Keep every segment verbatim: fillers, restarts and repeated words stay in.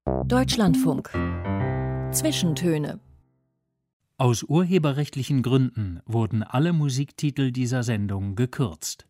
Deutschlandfunk. Zwischentöne. Aus urheberrechtlichen Gründen wurden alle Musiktitel dieser Sendung gekürzt.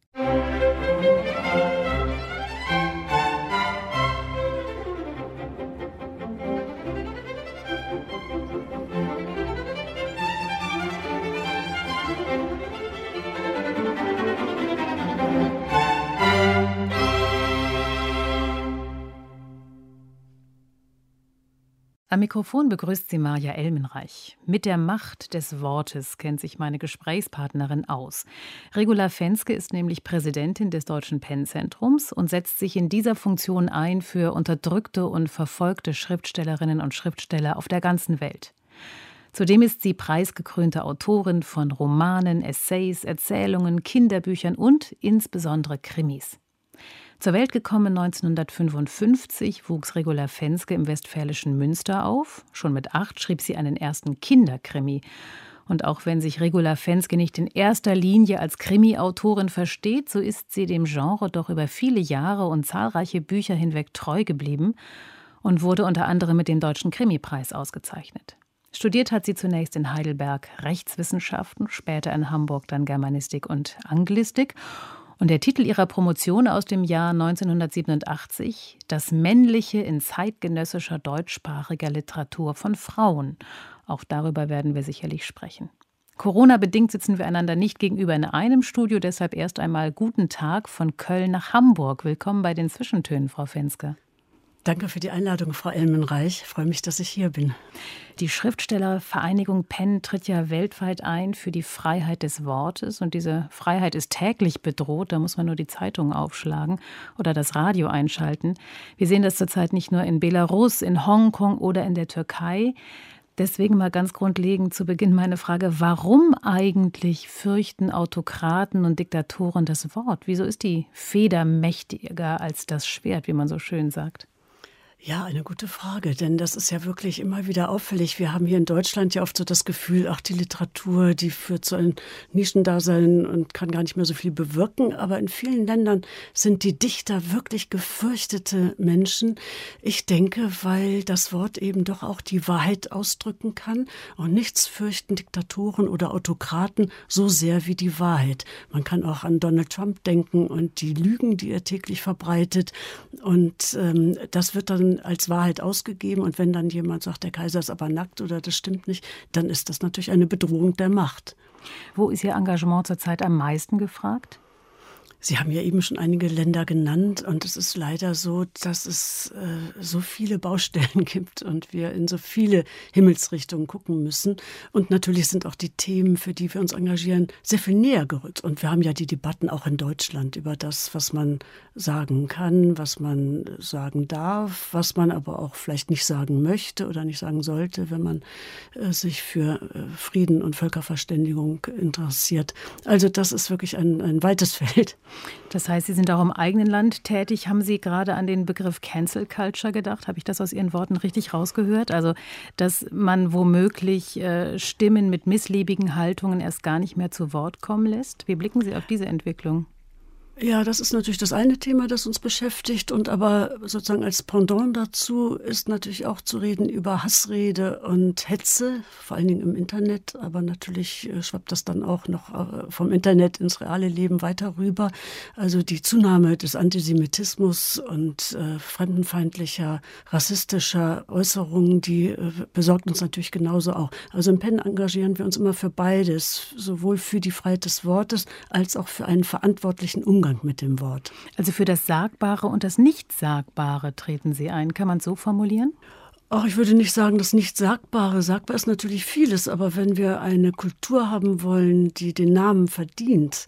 Am Mikrofon begrüßt sie Maja Elmenreich. Mit der Macht des Wortes kennt sich meine Gesprächspartnerin aus. Regula Fenske ist nämlich Präsidentin des Deutschen Pen-Zentrums und setzt sich in dieser Funktion ein für unterdrückte und verfolgte Schriftstellerinnen und Schriftsteller auf der ganzen Welt. Zudem ist sie preisgekrönte Autorin von Romanen, Essays, Erzählungen, Kinderbüchern und insbesondere Krimis. Zur Welt gekommen neunzehnhundertfünfundfünfzig wuchs Regula Fenske im westfälischen Münster auf. Schon mit acht schrieb sie einen ersten Kinderkrimi. Und auch wenn sich Regula Fenske nicht in erster Linie als Krimi-Autorin versteht, so ist sie dem Genre doch über viele Jahre und zahlreiche Bücher hinweg treu geblieben und wurde unter anderem mit dem Deutschen Krimipreis ausgezeichnet. Studiert hat sie zunächst in Heidelberg Rechtswissenschaften, später in Hamburg dann Germanistik und Anglistik. Und der Titel ihrer Promotion aus dem Jahr neunzehnhundertsiebenundachtzig, »Das Männliche in zeitgenössischer deutschsprachiger Literatur von Frauen«. Auch darüber werden wir sicherlich sprechen. Corona-bedingt sitzen wir einander nicht gegenüber in einem Studio, deshalb erst einmal guten Tag von Köln nach Hamburg. Willkommen bei den Zwischentönen, Frau Fenske. Danke für die Einladung, Frau Elmenreich. Ich freue mich, dass ich hier bin. Die Schriftstellervereinigung Pen tritt ja weltweit ein für die Freiheit des Wortes. Und diese Freiheit ist täglich bedroht. Da muss man nur die Zeitung aufschlagen oder das Radio einschalten. Wir sehen das zurzeit nicht nur in Belarus, in Hongkong oder in der Türkei. Deswegen mal ganz grundlegend zu Beginn meine Frage, warum eigentlich fürchten Autokraten und Diktatoren das Wort? Wieso ist die Feder mächtiger als das Schwert, wie man so schön sagt? Ja, eine gute Frage, denn das ist ja wirklich immer wieder auffällig. Wir haben hier in Deutschland ja oft so das Gefühl, ach, die Literatur, die führt zu einem Nischendasein und kann gar nicht mehr so viel bewirken. Aber in vielen Ländern sind die Dichter wirklich gefürchtete Menschen. Ich denke, weil das Wort eben doch auch die Wahrheit ausdrücken kann. Und nichts fürchten Diktatoren oder Autokraten so sehr wie die Wahrheit. Man kann auch an Donald Trump denken und die Lügen, die er täglich verbreitet. Und ähm, das wird dann als Wahrheit ausgegeben. Und wenn dann jemand sagt, der Kaiser ist aber nackt oder das stimmt nicht, dann ist das natürlich eine Bedrohung der Macht. Wo ist Ihr Engagement zurzeit am meisten gefragt? Sie haben ja eben schon einige Länder genannt und es ist leider so, dass es äh, so viele Baustellen gibt und wir in so viele Himmelsrichtungen gucken müssen. Und natürlich sind auch die Themen, für die wir uns engagieren, sehr viel näher gerückt. Und wir haben ja die Debatten auch in Deutschland über das, was man sagen kann, was man sagen darf, was man aber auch vielleicht nicht sagen möchte oder nicht sagen sollte, wenn man äh, sich für äh, Frieden und Völkerverständigung interessiert. Also das ist wirklich ein, ein weites Feld. Das heißt, Sie sind auch im eigenen Land tätig. Haben Sie gerade an den Begriff Cancel Culture gedacht? Habe ich das aus Ihren Worten richtig rausgehört? Also, dass man womöglich äh, Stimmen mit missliebigen Haltungen erst gar nicht mehr zu Wort kommen lässt? Wie blicken Sie auf diese Entwicklung? Ja, das ist natürlich das eine Thema, das uns beschäftigt. Und aber sozusagen als Pendant dazu ist natürlich auch zu reden über Hassrede und Hetze, vor allen Dingen im Internet. Aber natürlich schwappt das dann auch noch vom Internet ins reale Leben weiter rüber. Also die Zunahme des Antisemitismus und äh, fremdenfeindlicher, rassistischer Äußerungen, die äh, besorgt uns natürlich genauso auch. Also im Pen engagieren wir uns immer für beides, sowohl für die Freiheit des Wortes als auch für einen verantwortlichen Umgang mit dem Wort. Also für das Sagbare und das Nichtsagbare treten Sie ein. Kann man es so formulieren? Ach, ich würde nicht sagen, das Nichtsagbare. Sagbar ist natürlich vieles, aber wenn wir eine Kultur haben wollen, die den Namen verdient,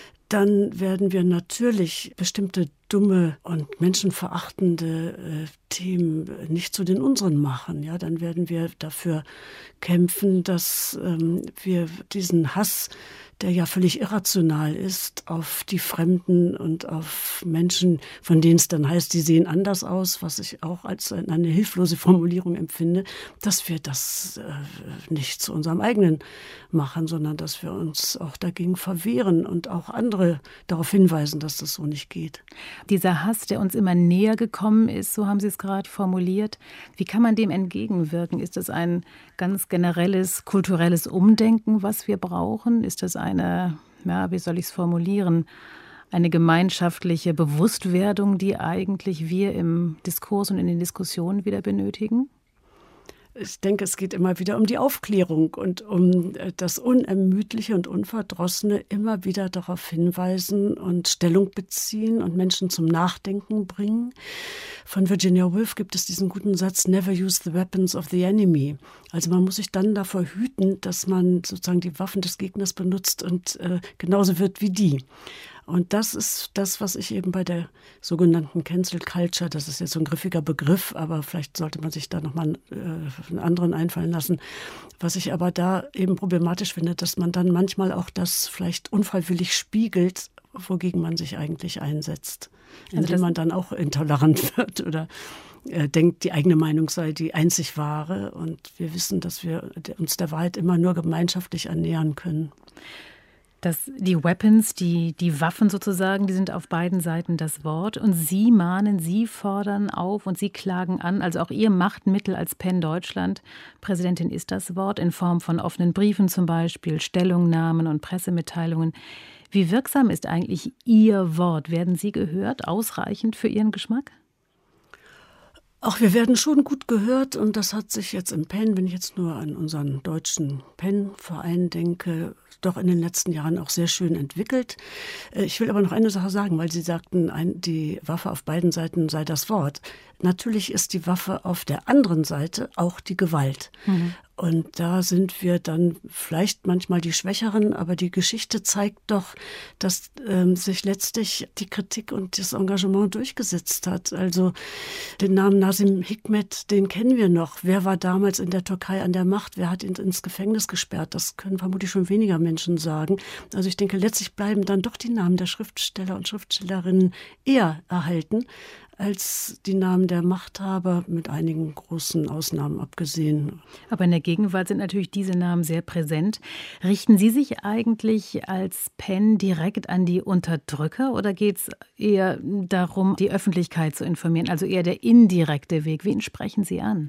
dann werden wir natürlich bestimmte dumme und menschenverachtende äh, Themen nicht zu den unseren machen. Ja, dann werden wir dafür kämpfen, dass ähm, wir diesen Hass, der ja völlig irrational ist, auf die Fremden und auf Menschen, von denen es dann heißt, die sehen anders aus, was ich auch als eine hilflose Formulierung empfinde, dass wir das äh, nicht zu unserem eigenen machen, sondern dass wir uns auch dagegen verwehren und auch andere darauf hinweisen, dass das so nicht geht. Dieser Hass, der uns immer näher gekommen ist, so haben Sie es gerade formuliert. Wie kann man dem entgegenwirken? Ist das ein ganz generelles kulturelles Umdenken, was wir brauchen? Ist das eine, ja, wie soll ich es formulieren, eine gemeinschaftliche Bewusstwerdung, die eigentlich wir im Diskurs und in den Diskussionen wieder benötigen? Ich denke, es geht immer wieder um die Aufklärung und um das Unermüdliche und Unverdrossene, immer wieder darauf hinweisen und Stellung beziehen und Menschen zum Nachdenken bringen. Von Virginia Woolf gibt es diesen guten Satz, never use the weapons of the enemy. Also man muss sich dann davor hüten, dass man sozusagen die Waffen des Gegners benutzt und äh, genauso wird wie die. Und das ist das, was ich eben bei der sogenannten Cancel Culture, das ist jetzt so ein griffiger Begriff, aber vielleicht sollte man sich da nochmal äh, einen anderen einfallen lassen. Was ich aber da eben problematisch finde, dass man dann manchmal auch das vielleicht unfreiwillig spiegelt, wogegen man sich eigentlich einsetzt. Indem also man dann auch intolerant wird oder äh, denkt, die eigene Meinung sei die einzig wahre. Und wir wissen, dass wir uns der Wahrheit immer nur gemeinschaftlich annähern können. Das, die Weapons, die, die Waffen sozusagen, die sind auf beiden Seiten das Wort. Und Sie mahnen, Sie fordern auf und Sie klagen an, also auch Ihr Machtmittel als PEN Deutschland. Präsidentin ist das Wort in Form von offenen Briefen zum Beispiel, Stellungnahmen und Pressemitteilungen. Wie wirksam ist eigentlich Ihr Wort? Werden Sie gehört? Ausreichend für Ihren Geschmack? Auch wir werden schon gut gehört und das hat sich jetzt im PEN, wenn ich jetzt nur an unseren deutschen PEN-Verein denke, doch in den letzten Jahren auch sehr schön entwickelt. Ich will aber noch eine Sache sagen, weil Sie sagten, die Waffe auf beiden Seiten sei das Wort. Natürlich ist die Waffe auf der anderen Seite auch die Gewalt. Mhm. Und da sind wir dann vielleicht manchmal die Schwächeren, aber die Geschichte zeigt doch, dass ähm, sich letztlich die Kritik und das Engagement durchgesetzt hat. Also den Namen Nazım Hikmet, den kennen wir noch. Wer war damals in der Türkei an der Macht? Wer hat ihn ins Gefängnis gesperrt? Das können vermutlich schon weniger Menschen sagen. Also ich denke, letztlich bleiben dann doch die Namen der Schriftsteller und Schriftstellerinnen eher erhalten als die Namen der Machthaber, mit einigen großen Ausnahmen abgesehen. Aber in der Gegenwart sind natürlich diese Namen sehr präsent. Richten Sie sich eigentlich als PEN direkt an die Unterdrücker oder geht es eher darum, die Öffentlichkeit zu informieren, also eher der indirekte Weg? Wen sprechen Sie an?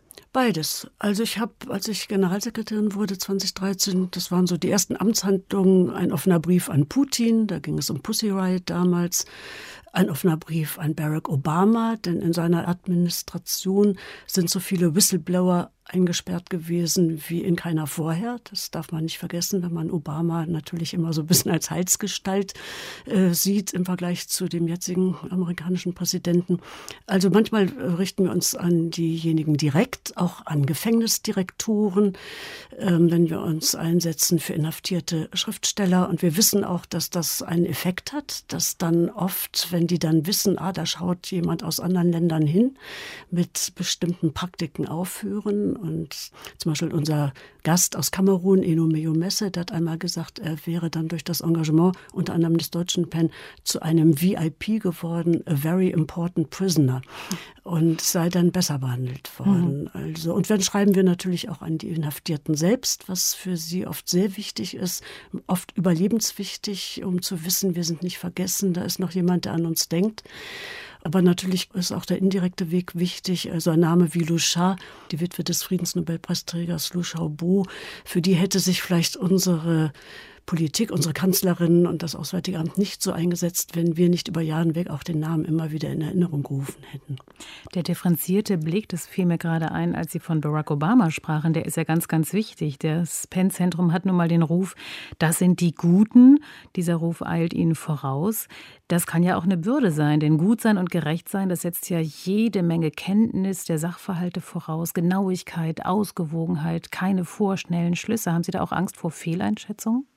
Beides. Also ich habe, als ich Generalsekretärin wurde zweitausenddreizehn, das waren so die ersten Amtshandlungen, ein offener Brief an Putin, da ging es um Pussy Riot damals, ein offener Brief an Barack Obama, denn in seiner Administration sind so viele Whistleblower eingesperrt gewesen wie in keiner vorher. Das darf man nicht vergessen, wenn man Obama natürlich immer so ein bisschen als Heilsgestalt äh, sieht im Vergleich zu dem jetzigen amerikanischen Präsidenten. Also manchmal äh, richten wir uns an diejenigen direkt, auch an Gefängnisdirektoren, äh, wenn wir uns einsetzen für inhaftierte Schriftsteller. Und wir wissen auch, dass das einen Effekt hat, dass dann oft, wenn die dann wissen, ah, da schaut jemand aus anderen Ländern hin, mit bestimmten Praktiken aufhören. Und zum Beispiel unser Gast aus Kamerun, Eno Meyomesse, der hat einmal gesagt, er wäre dann durch das Engagement unter anderem des deutschen PEN zu einem V I P geworden, a very important prisoner, und sei dann besser behandelt worden. Mhm. Also, und dann schreiben wir natürlich auch an die Inhaftierten selbst, was für sie oft sehr wichtig ist, oft überlebenswichtig, um zu wissen, wir sind nicht vergessen, da ist noch jemand, der an uns denkt. Aber natürlich ist auch der indirekte Weg wichtig. Also ein Name wie Liu Xia, die Witwe des Friedensnobelpreisträgers Liu Xiaobo, für die hätte sich vielleicht unsere Politik, unsere Kanzlerin und das Auswärtige Amt nicht so eingesetzt, wenn wir nicht über Jahre hinweg auch den Namen immer wieder in Erinnerung gerufen hätten. Der differenzierte Blick, das fiel mir gerade ein, als Sie von Barack Obama sprachen, der ist ja ganz, ganz wichtig. Das PEN-Zentrum hat nun mal den Ruf, das sind die Guten. Dieser Ruf eilt Ihnen voraus. Das kann ja auch eine Bürde sein, denn gut sein und gerecht sein, das setzt ja jede Menge Kenntnis der Sachverhalte voraus, Genauigkeit, Ausgewogenheit, keine vorschnellen Schlüsse. Haben Sie da auch Angst vor Fehleinschätzungen?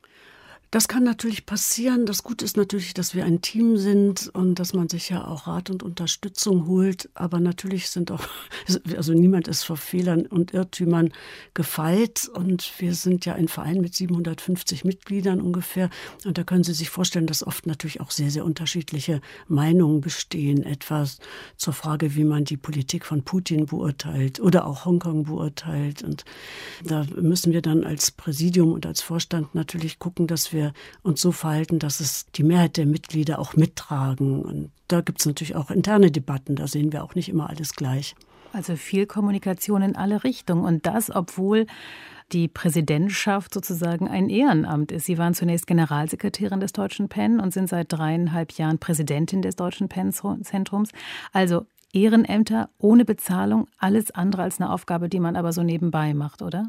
Das kann natürlich passieren. Das Gute ist natürlich, dass wir ein Team sind und dass man sich ja auch Rat und Unterstützung holt. Aber natürlich sind auch, also niemand ist vor Fehlern und Irrtümern gefeit. Und wir sind ja ein Verein mit siebenhundertfünfzig Mitgliedern ungefähr. Und da können Sie sich vorstellen, dass oft natürlich auch sehr, sehr unterschiedliche Meinungen bestehen. Etwa zur Frage, wie man die Politik von Putin beurteilt oder auch Hongkong beurteilt. Und da müssen wir dann als Präsidium und als Vorstand natürlich gucken, dass wir wir uns so verhalten, dass es die Mehrheit der Mitglieder auch mittragen. Und da gibt es natürlich auch interne Debatten, da sehen wir auch nicht immer alles gleich. Also viel Kommunikation in alle Richtungen und das, obwohl die Präsidentschaft sozusagen ein Ehrenamt ist. Sie waren zunächst Generalsekretärin des Deutschen Pen und sind seit dreieinhalb Jahren Präsidentin des Deutschen Pen-Zentrums. Also Ehrenämter ohne Bezahlung, alles andere als eine Aufgabe, die man aber so nebenbei macht, oder?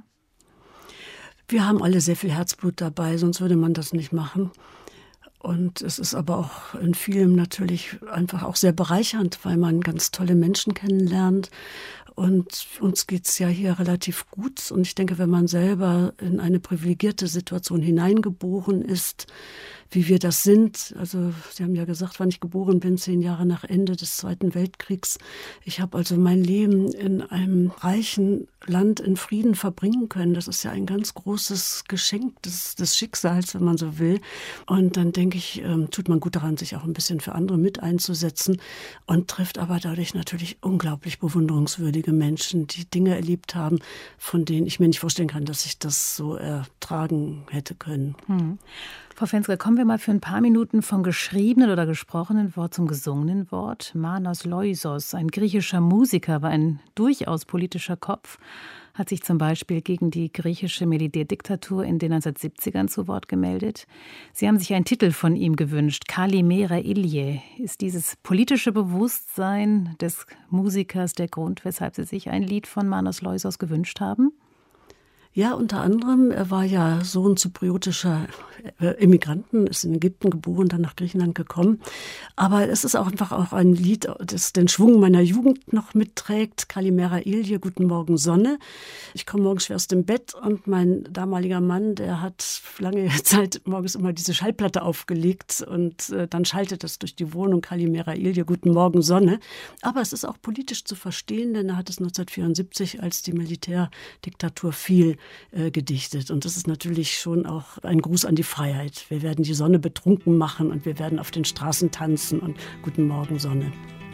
Wir haben alle sehr viel Herzblut dabei, sonst würde man das nicht machen. Und es ist aber auch in vielem natürlich einfach auch sehr bereichernd, weil man ganz tolle Menschen kennenlernt. Und uns geht's ja hier relativ gut. Und ich denke, wenn man selber in eine privilegierte Situation hineingeboren ist, wie wir das sind. Also Sie haben ja gesagt, wann ich geboren bin, zehn Jahre nach Ende des Zweiten Weltkriegs. Ich habe also mein Leben in einem reichen Land in Frieden verbringen können. Das ist ja ein ganz großes Geschenk des, des Schicksals, wenn man so will. Und dann denke ich, ähm, tut man gut daran, sich auch ein bisschen für andere mit einzusetzen und trifft aber dadurch natürlich unglaublich bewunderungswürdige Menschen, die Dinge erlebt haben, von denen ich mir nicht vorstellen kann, dass ich das so ertragen hätte können. Hm. Frau Fenske, kommen wir mal für ein paar Minuten vom geschriebenen oder gesprochenen Wort zum gesungenen Wort. Manos Loisos, ein griechischer Musiker, war ein durchaus politischer Kopf, hat sich zum Beispiel gegen die griechische Militärdiktatur in den neunzehnhundertsiebzigern zu Wort gemeldet. Sie haben sich einen Titel von ihm gewünscht, Kalimera Ilie. Ist dieses politische Bewusstsein des Musikers der Grund, weshalb Sie sich ein Lied von Manos Loisos gewünscht haben? Ja, unter anderem, er war ja Sohn zypriotischer Immigranten, ist in Ägypten geboren, dann nach Griechenland gekommen. Aber es ist auch einfach auch ein Lied, das den Schwung meiner Jugend noch mitträgt. Kalimera Ilie, Guten Morgen Sonne. Ich komme morgens schwer aus dem Bett und mein damaliger Mann, der hat lange Zeit morgens immer diese Schallplatte aufgelegt und äh, dann schaltet das durch die Wohnung, Kalimera Ilie, Guten Morgen Sonne. Aber es ist auch politisch zu verstehen, denn er hat es neunzehnhundertvierundsiebzig, als die Militärdiktatur fiel, äh, gedichtet. Und das ist natürlich schon auch ein Gruß an die Freiheit. Wir werden die Sonne betrunken machen und wir werden auf den Straßen tanzen und Guten Morgen Sonne.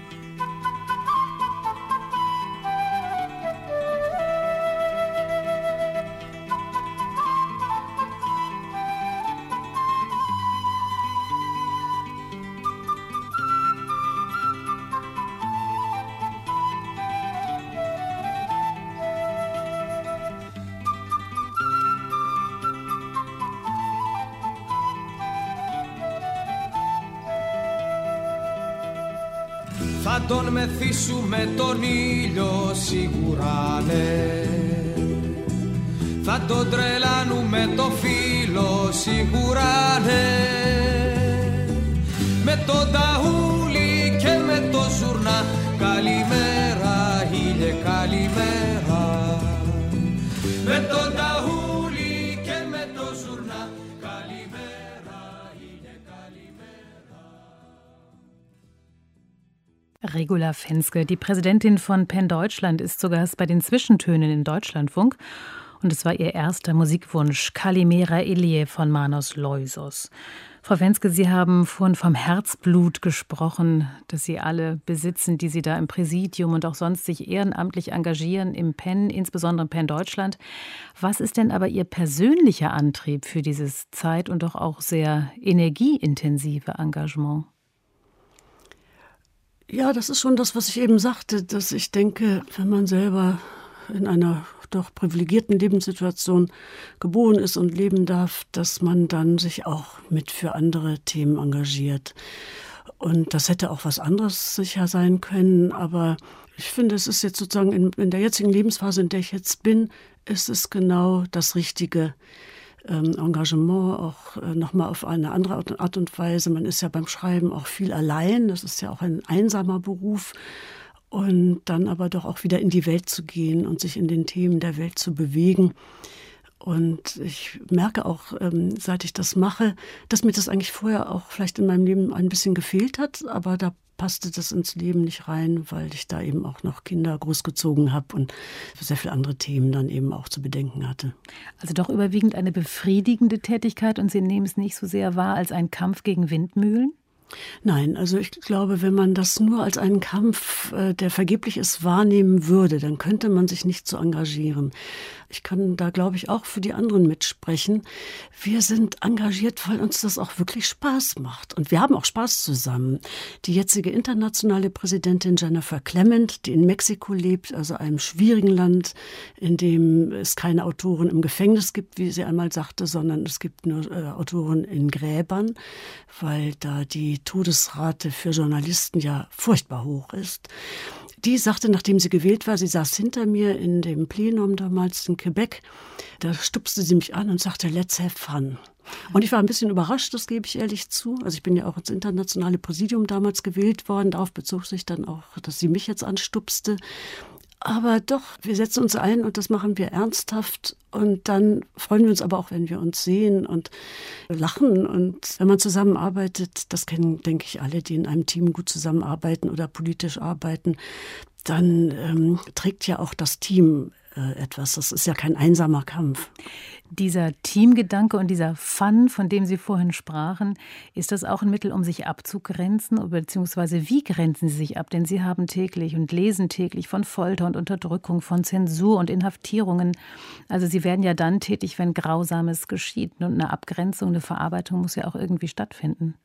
Θα τον μεθύσουμε τον ήλιο σίγουρα ναι. Θα τον τρελάνουμε το φύλλο σίγουρα ναι. Με το ταούλι και με το ζουρνά. Καλημέρα ήλιε καλημέρα. Με το ταούλι και με το ζουρνά. Καλημέρα ήλιε καλημέρα. Regula Fenske, die Präsidentin von Pen Deutschland, ist zu Gast bei den Zwischentönen im Deutschlandfunk. Und es war ihr erster Musikwunsch, Kalimera Ilie von Manos Loisos. Frau Fenske, Sie haben vorhin vom Herzblut gesprochen, das Sie alle besitzen, die Sie da im Präsidium und auch sonst sich ehrenamtlich engagieren im Pen, insbesondere im Pen Deutschland. Was ist denn aber Ihr persönlicher Antrieb für dieses zeit- und doch auch sehr energieintensive Engagement? Ja, das ist schon das, was ich eben sagte, dass ich denke, wenn man selber in einer doch privilegierten Lebenssituation geboren ist und leben darf, dass man dann sich auch mit für andere Themen engagiert. Und das hätte auch was anderes sicher sein können, aber ich finde, es ist jetzt sozusagen in, in der jetzigen Lebensphase, in der ich jetzt bin, ist es genau das Richtige. Ähm, Engagement auch äh, nochmal auf eine andere Art und Weise. Man ist ja beim Schreiben auch viel allein, das ist ja auch ein einsamer Beruf. Und dann aber doch auch wieder in die Welt zu gehen und sich in den Themen der Welt zu bewegen. Und ich merke auch, ähm, seit ich das mache, dass mir das eigentlich vorher auch vielleicht in meinem Leben ein bisschen gefehlt hat, aber da passte das ins Leben nicht rein, weil ich da eben auch noch Kinder großgezogen habe und sehr viele andere Themen dann eben auch zu bedenken hatte. Also doch überwiegend eine befriedigende Tätigkeit und Sie nehmen es nicht so sehr wahr als einen Kampf gegen Windmühlen? Nein, also ich glaube, wenn man das nur als einen Kampf, der vergeblich ist, wahrnehmen würde, dann könnte man sich nicht so engagieren. ich kann da, glaube ich, auch für die anderen mitsprechen. Wir sind engagiert, weil uns das auch wirklich Spaß macht. Und wir haben auch Spaß zusammen. Die jetzige internationale Präsidentin Jennifer Clement, die in Mexiko lebt, also einem schwierigen Land, in dem es keine Autoren im Gefängnis gibt, wie sie einmal sagte, sondern es gibt nur äh, Autoren in Gräbern, weil da die Todesrate für Journalisten ja furchtbar hoch ist. Die sagte, nachdem sie gewählt war, sie saß hinter mir in dem Plenum damals in Quebec, da stupste sie mich an und sagte, let's have fun. Und ich war ein bisschen überrascht, das gebe ich ehrlich zu. Also ich bin ja auch ins internationale Präsidium damals gewählt worden. Darauf bezog sich dann auch, dass sie mich jetzt anstupste. Aber doch, wir setzen uns ein und das machen wir ernsthaft. Und dann freuen wir uns aber auch, wenn wir uns sehen und lachen. Und wenn man zusammenarbeitet, das kennen, denke ich, alle, die in einem Team gut zusammenarbeiten oder politisch arbeiten, dann ähm, trägt ja auch das Team äh, etwas. Das ist ja kein einsamer Kampf. Dieser Teamgedanke und dieser Fun, von dem Sie vorhin sprachen, ist das auch ein Mittel, um sich abzugrenzen? Beziehungsweise wie grenzen Sie sich ab? Denn Sie haben täglich und lesen täglich von Folter und Unterdrückung, von Zensur und Inhaftierungen. Also Sie werden ja dann tätig, wenn Grausames geschieht. Und eine Abgrenzung, eine Verarbeitung muss ja auch irgendwie stattfinden.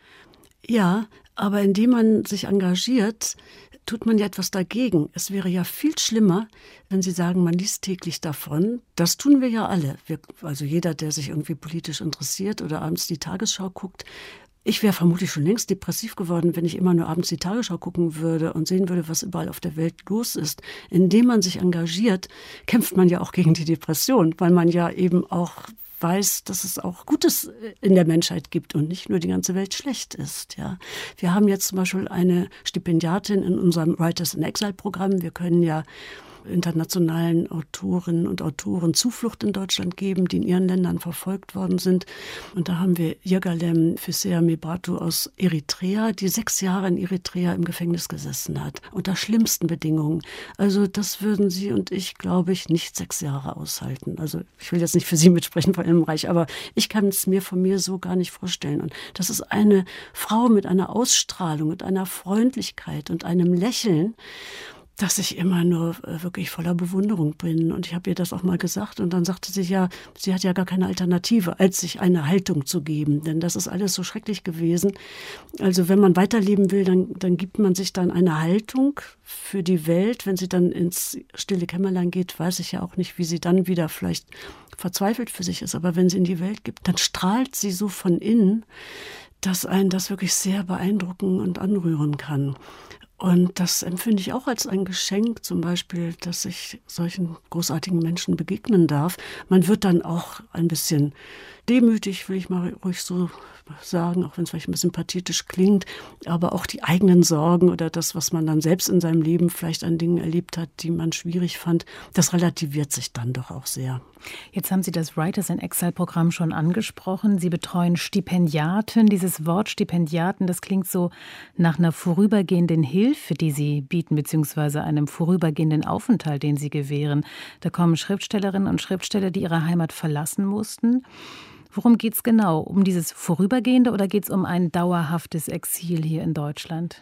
Ja, aber indem man sich engagiert, tut man ja etwas dagegen. Es wäre ja viel schlimmer, wenn Sie sagen, man liest täglich davon. Das tun wir ja alle. Wir, also jeder, der sich irgendwie politisch interessiert oder abends die Tagesschau guckt. Ich wäre vermutlich schon längst depressiv geworden, wenn ich immer nur abends die Tagesschau gucken würde und sehen würde, was überall auf der Welt los ist. Indem man sich engagiert, kämpft man ja auch gegen die Depression, weil man ja eben auch weiß, dass es auch Gutes in der Menschheit gibt und nicht nur die ganze Welt schlecht ist. Ja. Wir haben jetzt zum Beispiel eine Stipendiatin in unserem Writers in Exile-Programm. Wir können ja internationalen Autorinnen und Autoren Zuflucht in Deutschland geben, die in ihren Ländern verfolgt worden sind. Und da haben wir Yegalem Fisea Mebratu aus Eritrea, die sechs Jahre in Eritrea im Gefängnis gesessen hat, unter schlimmsten Bedingungen. Also das würden Sie und ich, glaube ich, nicht sechs Jahre aushalten. Also ich will jetzt nicht für Sie mitsprechen, Frau Elmenreich, aber ich kann es mir von mir so gar nicht vorstellen. Und das ist eine Frau mit einer Ausstrahlung, mit einer Freundlichkeit und einem Lächeln, dass ich immer nur wirklich voller Bewunderung bin. Und ich habe ihr das auch mal gesagt. Und dann sagte sie, ja, sie hat ja gar keine Alternative, als sich eine Haltung zu geben. Denn das ist alles so schrecklich gewesen. Also wenn man weiterleben will, dann, dann gibt man sich dann eine Haltung für die Welt. Wenn sie dann ins stille Kämmerlein geht, weiß ich ja auch nicht, wie sie dann wieder vielleicht verzweifelt für sich ist. Aber wenn sie in die Welt gibt, dann strahlt sie so von innen, dass einen das wirklich sehr beeindrucken und anrühren kann. Und das empfinde ich auch als ein Geschenk, zum Beispiel, dass ich solchen großartigen Menschen begegnen darf. Man wird dann auch ein bisschen demütig, will ich mal ruhig so sagen, auch wenn es vielleicht ein bisschen pathetisch klingt, aber auch die eigenen Sorgen oder das, was man dann selbst in seinem Leben vielleicht an Dingen erlebt hat, die man schwierig fand, das relativiert sich dann doch auch sehr. Jetzt haben Sie das Writers in Exile-Programm schon angesprochen. Sie betreuen Stipendiaten. Dieses Wort Stipendiaten, das klingt so nach einer vorübergehenden Hilfe, die Sie bieten, beziehungsweise einem vorübergehenden Aufenthalt, den Sie gewähren. Da kommen Schriftstellerinnen und Schriftsteller, die ihre Heimat verlassen mussten. Worum geht es genau? Um dieses Vorübergehende oder geht es um ein dauerhaftes Exil hier in Deutschland?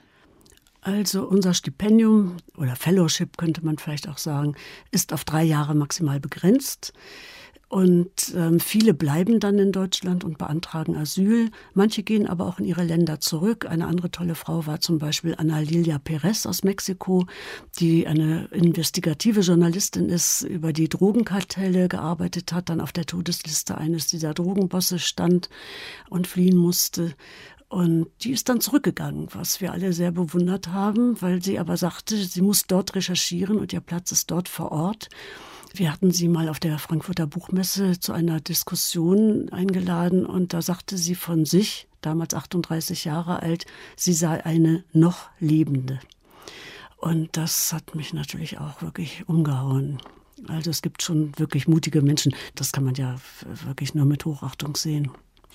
Also unser Stipendium oder Fellowship könnte man vielleicht auch sagen, ist auf drei Jahre maximal begrenzt. Und ähm, viele bleiben dann in Deutschland und beantragen Asyl. Manche gehen aber auch in ihre Länder zurück. Eine andere tolle Frau war zum Beispiel Ana Lilia Perez aus Mexiko, die eine investigative Journalistin ist, über die Drogenkartelle gearbeitet hat, dann auf der Todesliste eines dieser Drogenbosse stand und fliehen musste. Und die ist dann zurückgegangen, was wir alle sehr bewundert haben, weil sie aber sagte, sie muss dort recherchieren und ihr Platz ist dort vor Ort. Wir hatten sie mal auf der Frankfurter Buchmesse zu einer Diskussion eingeladen und da sagte sie von sich, damals achtunddreißig Jahre alt, sie sei eine noch Lebende. Und das hat mich natürlich auch wirklich umgehauen. Also es gibt schon wirklich mutige Menschen, das kann man ja wirklich nur mit Hochachtung sehen.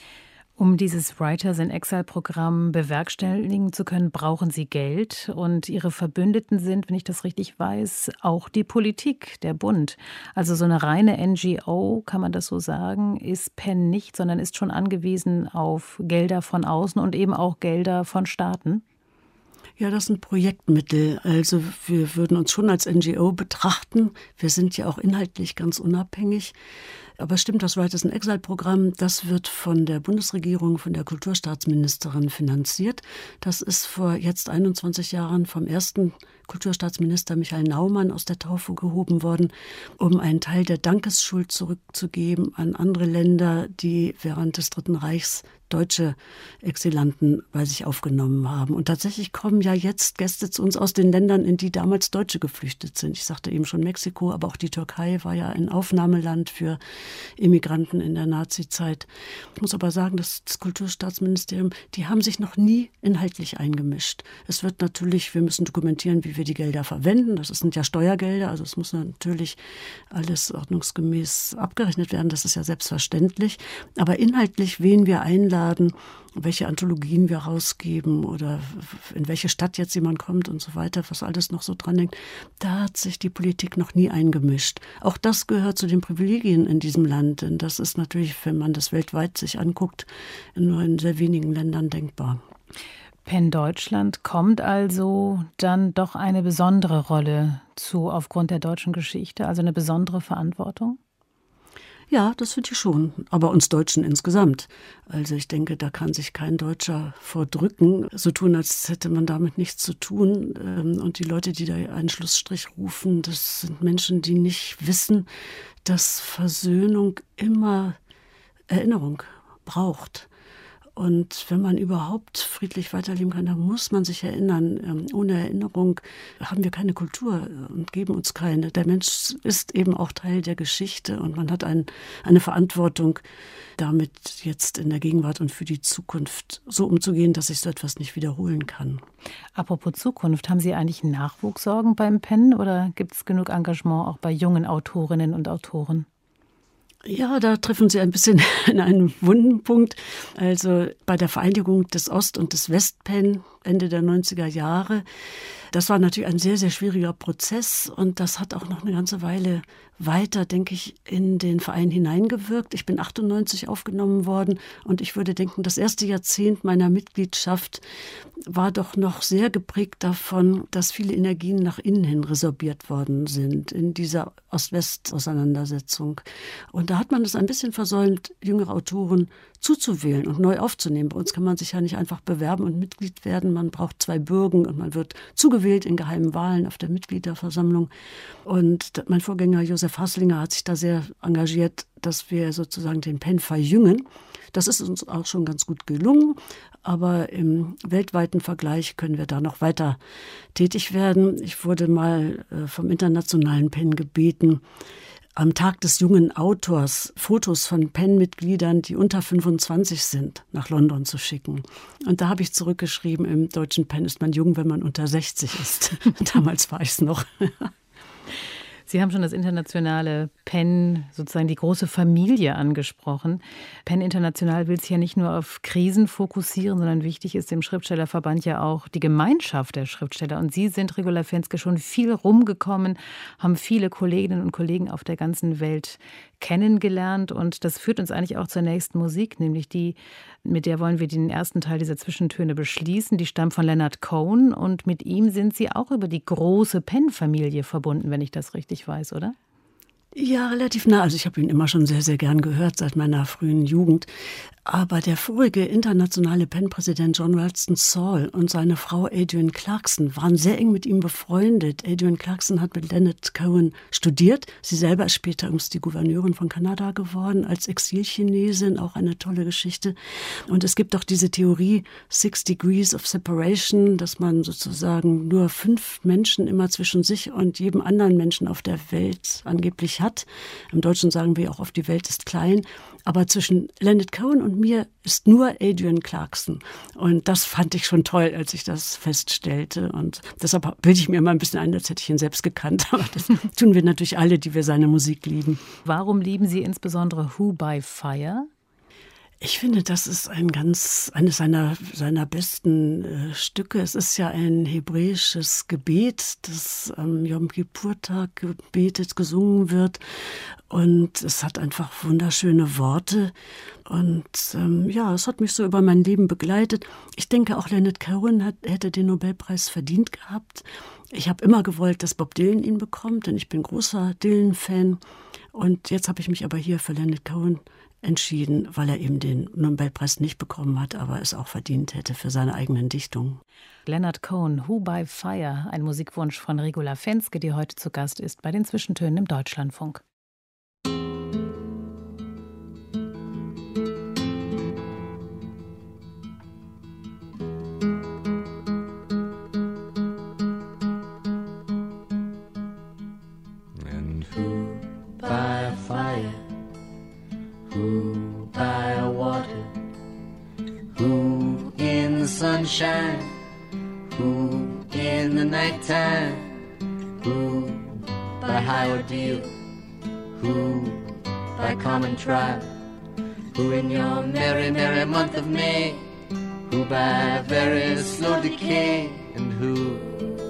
Um dieses Writers in Exile-Programm bewerkstelligen zu können, brauchen Sie Geld. Und Ihre Verbündeten sind, wenn ich das richtig weiß, auch die Politik, der Bund. Also so eine reine N G O, kann man das so sagen, ist Penn nicht, sondern ist schon angewiesen auf Gelder von außen und eben auch Gelder von Staaten. Ja, das sind Projektmittel. Also wir würden uns schon als N G O betrachten. Wir sind ja auch inhaltlich ganz unabhängig. Aber es stimmt, das Writers in Exile-Programm, das wird von der Bundesregierung, von der Kulturstaatsministerin finanziert. Das ist vor jetzt einundzwanzig Jahren vom ersten Kulturstaatsminister Michael Naumann aus der Taufe gehoben worden, um einen Teil der Dankesschuld zurückzugeben an andere Länder, die während des Dritten Reichs deutsche Exilanten bei sich aufgenommen haben. Und tatsächlich kommen ja jetzt Gäste zu uns aus den Ländern, in die damals Deutsche geflüchtet sind. Ich sagte eben schon Mexiko, aber auch die Türkei war ja ein Aufnahmeland für Immigranten in der Nazizeit. Ich muss aber sagen, das, das Kulturstaatsministerium, die haben sich noch nie inhaltlich eingemischt. Es wird natürlich, wir müssen dokumentieren, wie wir die Gelder verwenden. Das sind ja Steuergelder, also es muss natürlich alles ordnungsgemäß abgerechnet werden. Das ist ja selbstverständlich. Aber inhaltlich, wen wir einladen, welche Anthologien wir rausgeben oder in welche Stadt jetzt jemand kommt und so weiter, was alles noch so dran hängt, da hat sich die Politik noch nie eingemischt. Auch das gehört zu den Privilegien in diesem Land, denn das ist natürlich, wenn man das weltweit sich anguckt, nur in sehr wenigen Ländern denkbar. PEN Deutschland kommt also dann doch eine besondere Rolle zu aufgrund der deutschen Geschichte, also eine besondere Verantwortung? Ja, das finde ich schon. Aber uns Deutschen insgesamt. Also ich denke, da kann sich kein Deutscher vordrücken, so tun, als hätte man damit nichts zu tun. Und die Leute, die da einen Schlussstrich rufen, das sind Menschen, die nicht wissen, dass Versöhnung immer Erinnerung braucht. Und wenn man überhaupt friedlich weiterleben kann, dann muss man sich erinnern. Ohne Erinnerung haben wir keine Kultur und geben uns keine. Der Mensch ist eben auch Teil der Geschichte und man hat ein, eine Verantwortung, damit jetzt in der Gegenwart und für die Zukunft so umzugehen, dass sich so etwas nicht wiederholen kann. Apropos Zukunft, haben Sie eigentlich Nachwuchssorgen beim PEN oder gibt es genug Engagement auch bei jungen Autorinnen und Autoren? Ja, da treffen Sie ein bisschen in einen wunden Punkt. Also bei der Vereinigung des Ost- und des West-PEN Ende der neunziger Jahre, das war natürlich ein sehr, sehr schwieriger Prozess und das hat auch noch eine ganze Weile weiter, denke ich, in den Verein hineingewirkt. Ich bin achtundneunzig aufgenommen worden und ich würde denken, das erste Jahrzehnt meiner Mitgliedschaft war doch noch sehr geprägt davon, dass viele Energien nach innen hin resorbiert worden sind in dieser Ost-West-Auseinandersetzung. Und da hat man es ein bisschen versäumt, jüngere Autoren zuzuwählen und neu aufzunehmen. Bei uns kann man sich ja nicht einfach bewerben und Mitglied werden. Man braucht zwei Bürgen und man wird zugewählt in geheimen Wahlen auf der Mitgliederversammlung. Und mein Vorgänger Josef Hasslinger hat sich da sehr engagiert, dass wir sozusagen den PEN verjüngen. Das ist uns auch schon ganz gut gelungen, aber im weltweiten Vergleich können wir da noch weiter tätig werden. Ich wurde mal vom internationalen PEN gebeten, am Tag des jungen Autors Fotos von PEN-Mitgliedern, die unter fünfundzwanzig sind, nach London zu schicken. Und da habe ich zurückgeschrieben, im deutschen PEN ist man jung, wenn man unter sechzig ist. Damals war ich es noch. Sie haben schon das internationale PEN, sozusagen die große Familie angesprochen. PEN International will sich ja nicht nur auf Krisen fokussieren, sondern wichtig ist dem Schriftstellerverband ja auch die Gemeinschaft der Schriftsteller. Und Sie sind, Regula Fenske, schon viel rumgekommen, haben viele Kolleginnen und Kollegen auf der ganzen Welt kennengelernt. Und das führt uns eigentlich auch zur nächsten Musik, nämlich die, mit der wollen wir den ersten Teil dieser Zwischentöne beschließen. Die stammt von Leonard Cohen und mit ihm sind Sie auch über die große PEN-Familie verbunden, wenn ich das richtig weiß, oder? Ja, relativ nah. Also ich habe ihn immer schon sehr, sehr gern gehört, seit meiner frühen Jugend. Aber der vorige internationale PEN-Präsident John Ralston Saul und seine Frau Adrienne Clarkson waren sehr eng mit ihm befreundet. Adrienne Clarkson hat mit Leonard Cohen studiert. Sie selber ist später übrigens die Gouverneurin von Kanada geworden, als Exilchinesin, auch eine tolle Geschichte. Und es gibt auch diese Theorie Six Degrees of Separation, dass man sozusagen nur fünf Menschen immer zwischen sich und jedem anderen Menschen auf der Welt angeblich hat. Im Deutschen sagen wir auch oft, die Welt ist klein. Aber zwischen Leonard Cohen und mir ist nur Adrienne Clarkson. Und das fand ich schon toll, als ich das feststellte. Und deshalb bilde ich mir immer ein bisschen ein, als hätte ich ihn selbst gekannt. Aber das tun wir natürlich alle, die wir seine Musik lieben. Warum lieben Sie insbesondere Who by Fire? Ich finde, das ist ein ganz, eines seiner, seiner besten äh, Stücke. Es ist ja ein hebräisches Gebet, das am Yom Kippur-Tag gebetet, gesungen wird. Und es hat einfach wunderschöne Worte. Und ähm, ja, es hat mich so über mein Leben begleitet. Ich denke, auch Leonard Cohen hat, hätte den Nobelpreis verdient gehabt. Ich habe immer gewollt, dass Bob Dylan ihn bekommt, denn ich bin großer Dylan-Fan. Und jetzt habe ich mich aber hier für Leonard Cohen entschieden, weil er eben den Nobelpreis nicht bekommen hat, aber es auch verdient hätte für seine eigenen Dichtungen. Leonard Cohen, Who by Fire, ein Musikwunsch von Regula Fenske, die heute zu Gast ist bei den Zwischentönen im Deutschlandfunk. And who by fire, who by water, who in the sunshine, who in the nighttime, who by high ordeal, who by common trial, who in your merry, merry month of May, who by very slow decay, and who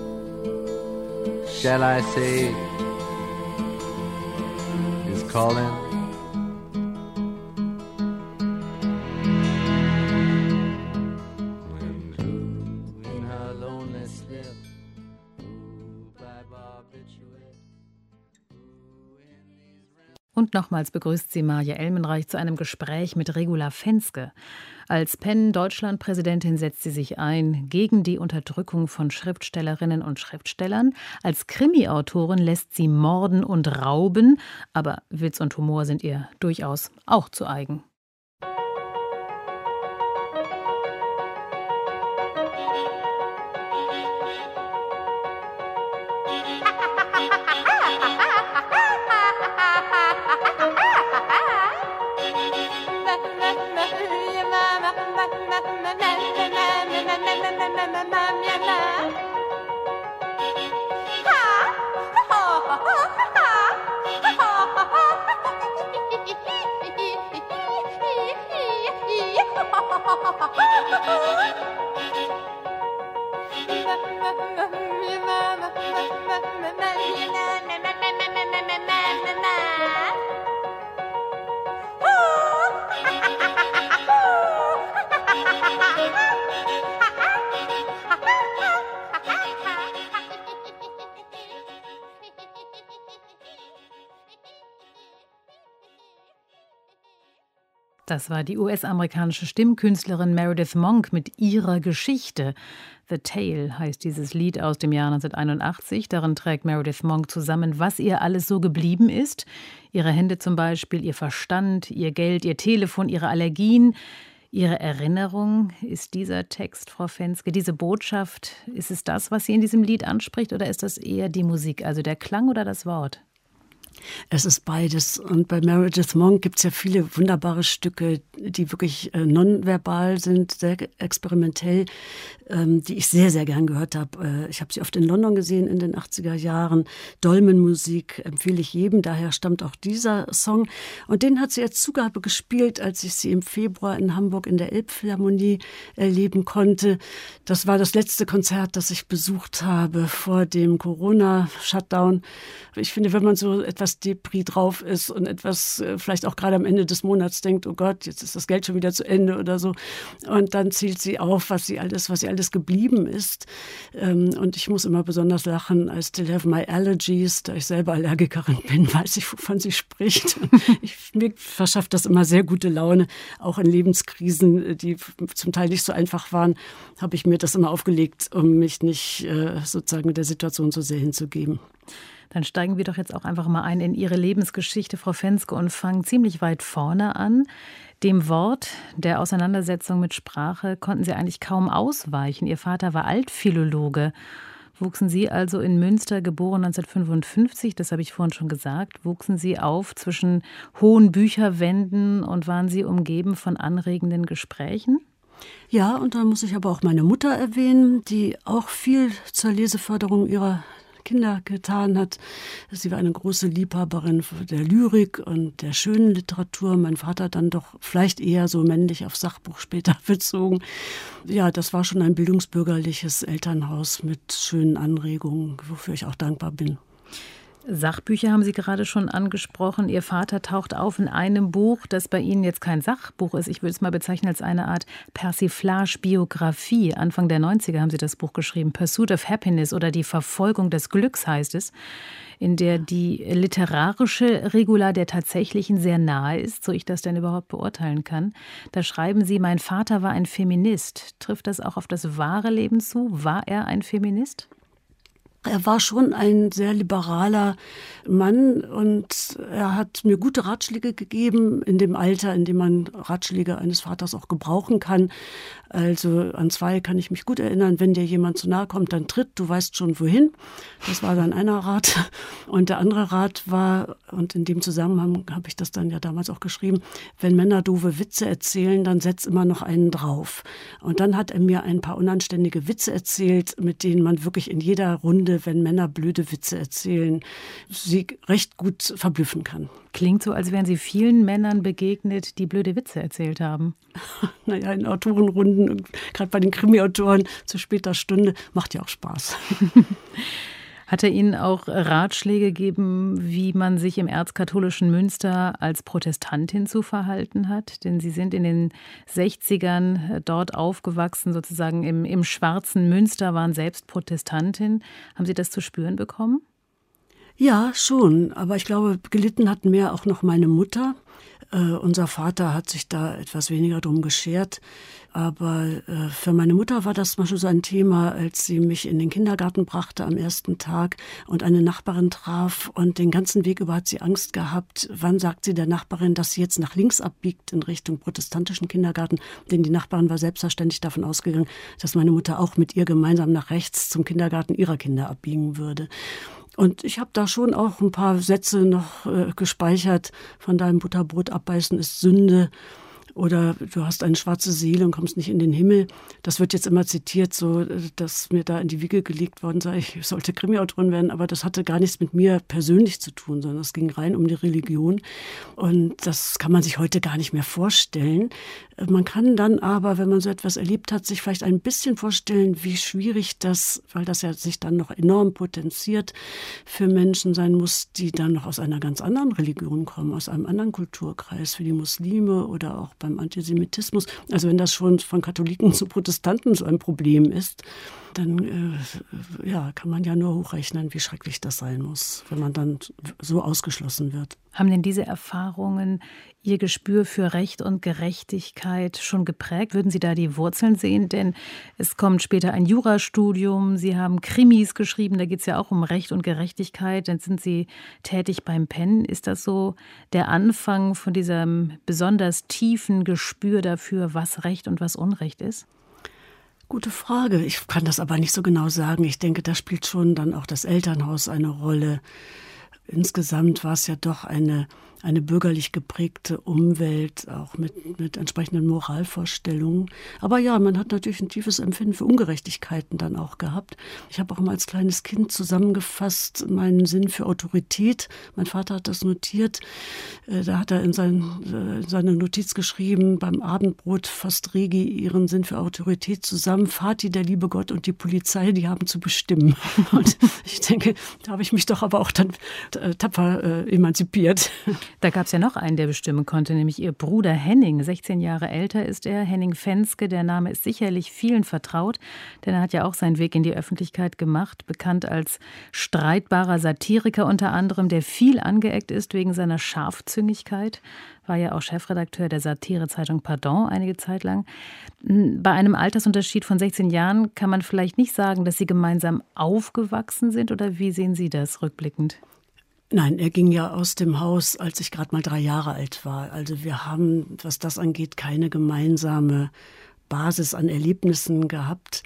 shall I say is calling? Und nochmals begrüßt sie Marja Elmenreich zu einem Gespräch mit Regula Fenske. Als PEN-Deutschland-Präsidentin setzt sie sich ein gegen die Unterdrückung von Schriftstellerinnen und Schriftstellern. Als Krimi-Autorin lässt sie morden und rauben, aber Witz und Humor sind ihr durchaus auch zu eigen. Das war die U S-amerikanische Stimmkünstlerin Meredith Monk mit ihrer Geschichte. The Tale heißt dieses Lied aus dem Jahr neunzehnhunderteinundachtzig. Darin trägt Meredith Monk zusammen, was ihr alles so geblieben ist. Ihre Hände zum Beispiel, ihr Verstand, ihr Geld, ihr Telefon, ihre Allergien, ihre Erinnerung. Ist dieser Text, Frau Fenske, diese Botschaft, ist es das, was sie in diesem Lied anspricht, oder ist das eher die Musik, also der Klang oder das Wort? Es ist beides. Und bei Meredith Monk gibt es ja viele wunderbare Stücke, die wirklich äh, nonverbal sind, sehr experimentell, ähm, die ich sehr, sehr gern gehört habe. Äh, ich habe sie oft in London gesehen in den achtziger Jahren. Dolmenmusik empfehle ich jedem, daher stammt auch dieser Song. Und den hat sie als Zugabe gespielt, als ich sie im Februar in Hamburg in der Elbphilharmonie erleben konnte. Das war das letzte Konzert, das ich besucht habe vor dem Corona-Shutdown. Ich finde, wenn man so etwas Depri drauf ist und etwas äh, vielleicht auch gerade am Ende des Monats denkt, oh Gott, jetzt ist das Geld schon wieder zu Ende oder so. Und dann zählt sie auf, was sie alles, was sie alles geblieben ist. Ähm, und ich muss immer besonders lachen, I still have my allergies, da ich selber Allergikerin bin, weiß ich, wovon sie spricht. ich, mir verschafft das immer sehr gute Laune. Auch in Lebenskrisen, die zum Teil nicht so einfach waren, habe ich mir das immer aufgelegt, um mich nicht äh, sozusagen der Situation so sehr hinzugeben. Dann steigen wir doch jetzt auch einfach mal ein in Ihre Lebensgeschichte, Frau Fenske, und fangen ziemlich weit vorne an. Dem Wort der Auseinandersetzung mit Sprache konnten Sie eigentlich kaum ausweichen. Ihr Vater war Altphilologe. Wuchsen Sie also in Münster, geboren neunzehnhundertfünfundfünfzig, das habe ich vorhin schon gesagt, wuchsen Sie auf zwischen hohen Bücherwänden und waren Sie umgeben von anregenden Gesprächen? Ja, und da muss ich aber auch meine Mutter erwähnen, die auch viel zur Leseförderung ihrer Kinder getan hat. Sie war eine große Liebhaberin der Lyrik und der schönen Literatur. Mein Vater dann doch vielleicht eher so männlich auf Sachbuch später bezogen. Ja, das war schon ein bildungsbürgerliches Elternhaus mit schönen Anregungen, wofür ich auch dankbar bin. Sachbücher haben Sie gerade schon angesprochen. Ihr Vater taucht auf in einem Buch, das bei Ihnen jetzt kein Sachbuch ist. Ich würde es mal bezeichnen als eine Art Persiflage-Biografie. Anfang der neunziger haben Sie das Buch geschrieben. Pursuit of Happiness oder die Verfolgung des Glücks heißt es, in der die literarische Regula der tatsächlichen sehr nahe ist, so ich das denn überhaupt beurteilen kann. Da schreiben Sie, mein Vater war ein Feminist. Trifft das auch auf das wahre Leben zu? War er ein Feminist? Er war schon ein sehr liberaler Mann und er hat mir gute Ratschläge gegeben in dem Alter, in dem man Ratschläge eines Vaters auch gebrauchen kann. Also an zwei kann ich mich gut erinnern, wenn dir jemand zu nahe kommt, dann tritt, du weißt schon wohin. Das war dann einer Rat. Und der andere Rat war, und in dem Zusammenhang habe ich das dann ja damals auch geschrieben, wenn Männer doofe Witze erzählen, dann setz immer noch einen drauf. Und dann hat er mir ein paar unanständige Witze erzählt, mit denen man wirklich in jeder Runde, wenn Männer blöde Witze erzählen, sie recht gut verblüffen kann. Klingt so, als wären Sie vielen Männern begegnet, die blöde Witze erzählt haben. Naja, in Autorenrunden, gerade bei den Krimi-Autoren zu später Stunde, macht ja auch Spaß. Hat er Ihnen auch Ratschläge gegeben, wie man sich im erzkatholischen Münster als Protestantin zu verhalten hat? Denn Sie sind in den sechzigern dort aufgewachsen, sozusagen im, im schwarzen Münster, waren selbst Protestantin. Haben Sie das zu spüren bekommen? Ja, schon. Aber ich glaube, gelitten hat mehr auch noch meine Mutter. Äh, unser Vater hat sich da etwas weniger drum geschert. Aber äh, für meine Mutter war das mal schon so ein Thema, als sie mich in den Kindergarten brachte am ersten Tag und eine Nachbarin traf. Und den ganzen Weg über hat sie Angst gehabt. Wann sagt sie der Nachbarin, dass sie jetzt nach links abbiegt in Richtung protestantischen Kindergarten? Denn die Nachbarin war selbstverständlich davon ausgegangen, dass meine Mutter auch mit ihr gemeinsam nach rechts zum Kindergarten ihrer Kinder abbiegen würde. Und ich habe da schon auch ein paar Sätze noch äh, gespeichert. Von deinem Butterbrot abbeißen ist Sünde. Oder du hast eine schwarze Seele und kommst nicht in den Himmel. Das wird jetzt immer zitiert, so dass mir da in die Wiege gelegt worden sei, ich sollte Krimi-Autorin werden. Aber das hatte gar nichts mit mir persönlich zu tun, sondern es ging rein um die Religion. Und das kann man sich heute gar nicht mehr vorstellen. Man kann dann aber, wenn man so etwas erlebt hat, sich vielleicht ein bisschen vorstellen, wie schwierig das, weil das ja sich dann noch enorm potenziert, für Menschen sein muss, die dann noch aus einer ganz anderen Religion kommen, aus einem anderen Kulturkreis, für die Muslime oder auch beim Antisemitismus. Also wenn das schon von Katholiken zu Protestanten so ein Problem ist, dann äh, ja, kann man ja nur hochrechnen, wie schrecklich das sein muss, wenn man dann so ausgeschlossen wird. Haben denn diese Erfahrungen Ihr Gespür für Recht und Gerechtigkeit schon geprägt? Würden Sie da die Wurzeln sehen? Denn es kommt später ein Jurastudium, Sie haben Krimis geschrieben, da geht es ja auch um Recht und Gerechtigkeit. Dann sind Sie tätig beim Pen. Ist das so der Anfang von diesem besonders tiefen Gespür dafür, was Recht und was Unrecht ist? Gute Frage. Ich kann das aber nicht so genau sagen. Ich denke, da spielt schon dann auch das Elternhaus eine Rolle. Insgesamt war es ja doch eine, eine bürgerlich geprägte Umwelt, auch mit, mit entsprechenden Moralvorstellungen. Aber ja, man hat natürlich ein tiefes Empfinden für Ungerechtigkeiten dann auch gehabt. Ich habe auch mal als kleines Kind zusammengefasst meinen Sinn für Autorität. Mein Vater hat das notiert. Da hat er in, sein, in seine Notiz geschrieben, beim Abendbrot fasst Regi ihren Sinn für Autorität zusammen. Vati, der liebe Gott und die Polizei, die haben zu bestimmen. Und ich denke, da habe ich mich doch aber auch dann tapfer äh, emanzipiert. Da gab es ja noch einen, der bestimmen konnte, nämlich Ihr Bruder Henning. sechzehn Jahre älter ist er, Henning Fenske. Der Name ist sicherlich vielen vertraut, denn er hat ja auch seinen Weg in die Öffentlichkeit gemacht. Bekannt als streitbarer Satiriker unter anderem, der viel angeeckt ist wegen seiner Scharfzüngigkeit. War ja auch Chefredakteur der Satirezeitung Pardon einige Zeit lang. Bei einem Altersunterschied von sechzehn Jahren kann man vielleicht nicht sagen, dass Sie gemeinsam aufgewachsen sind. Oder wie sehen Sie das rückblickend? Nein, er ging ja aus dem Haus, als ich gerade mal drei Jahre alt war. Also wir haben, was das angeht, keine gemeinsame Basis an Erlebnissen gehabt.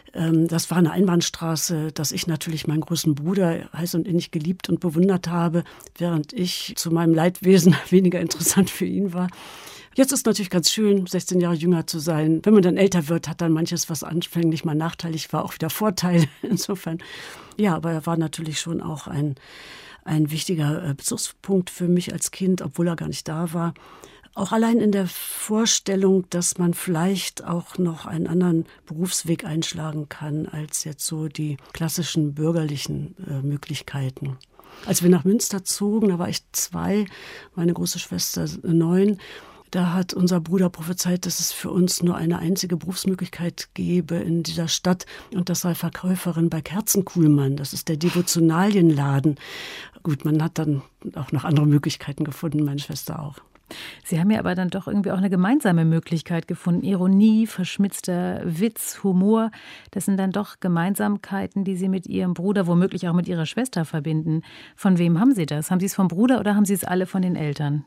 Das war eine Einbahnstraße, dass ich natürlich meinen großen Bruder heiß und innig geliebt und bewundert habe, während ich zu meinem Leidwesen weniger interessant für ihn war. Jetzt ist natürlich ganz schön, sechzehn Jahre jünger zu sein. Wenn man dann älter wird, hat dann manches, was anfänglich mal nachteilig war, auch wieder Vorteile. Insofern, ja, aber er war natürlich schon auch ein, ein wichtiger Bezugspunkt für mich als Kind, obwohl er gar nicht da war. Auch allein in der Vorstellung, dass man vielleicht auch noch einen anderen Berufsweg einschlagen kann, als jetzt so die klassischen bürgerlichen äh, Möglichkeiten. Als wir nach Münster zogen, da war ich zwei, meine große Schwester neun, da hat unser Bruder prophezeit, dass es für uns nur eine einzige Berufsmöglichkeit gäbe in dieser Stadt. Und das sei Verkäuferin bei Kerzenkuhlmann. Das ist der Devotionalienladen. Gut, man hat dann auch noch andere Möglichkeiten gefunden, meine Schwester auch. Sie haben ja aber dann doch irgendwie auch eine gemeinsame Möglichkeit gefunden. Ironie, verschmitzter Witz, Humor, das sind dann doch Gemeinsamkeiten, die Sie mit Ihrem Bruder, womöglich auch mit Ihrer Schwester verbinden. Von wem haben Sie das? Haben Sie es vom Bruder oder haben Sie es alle von den Eltern?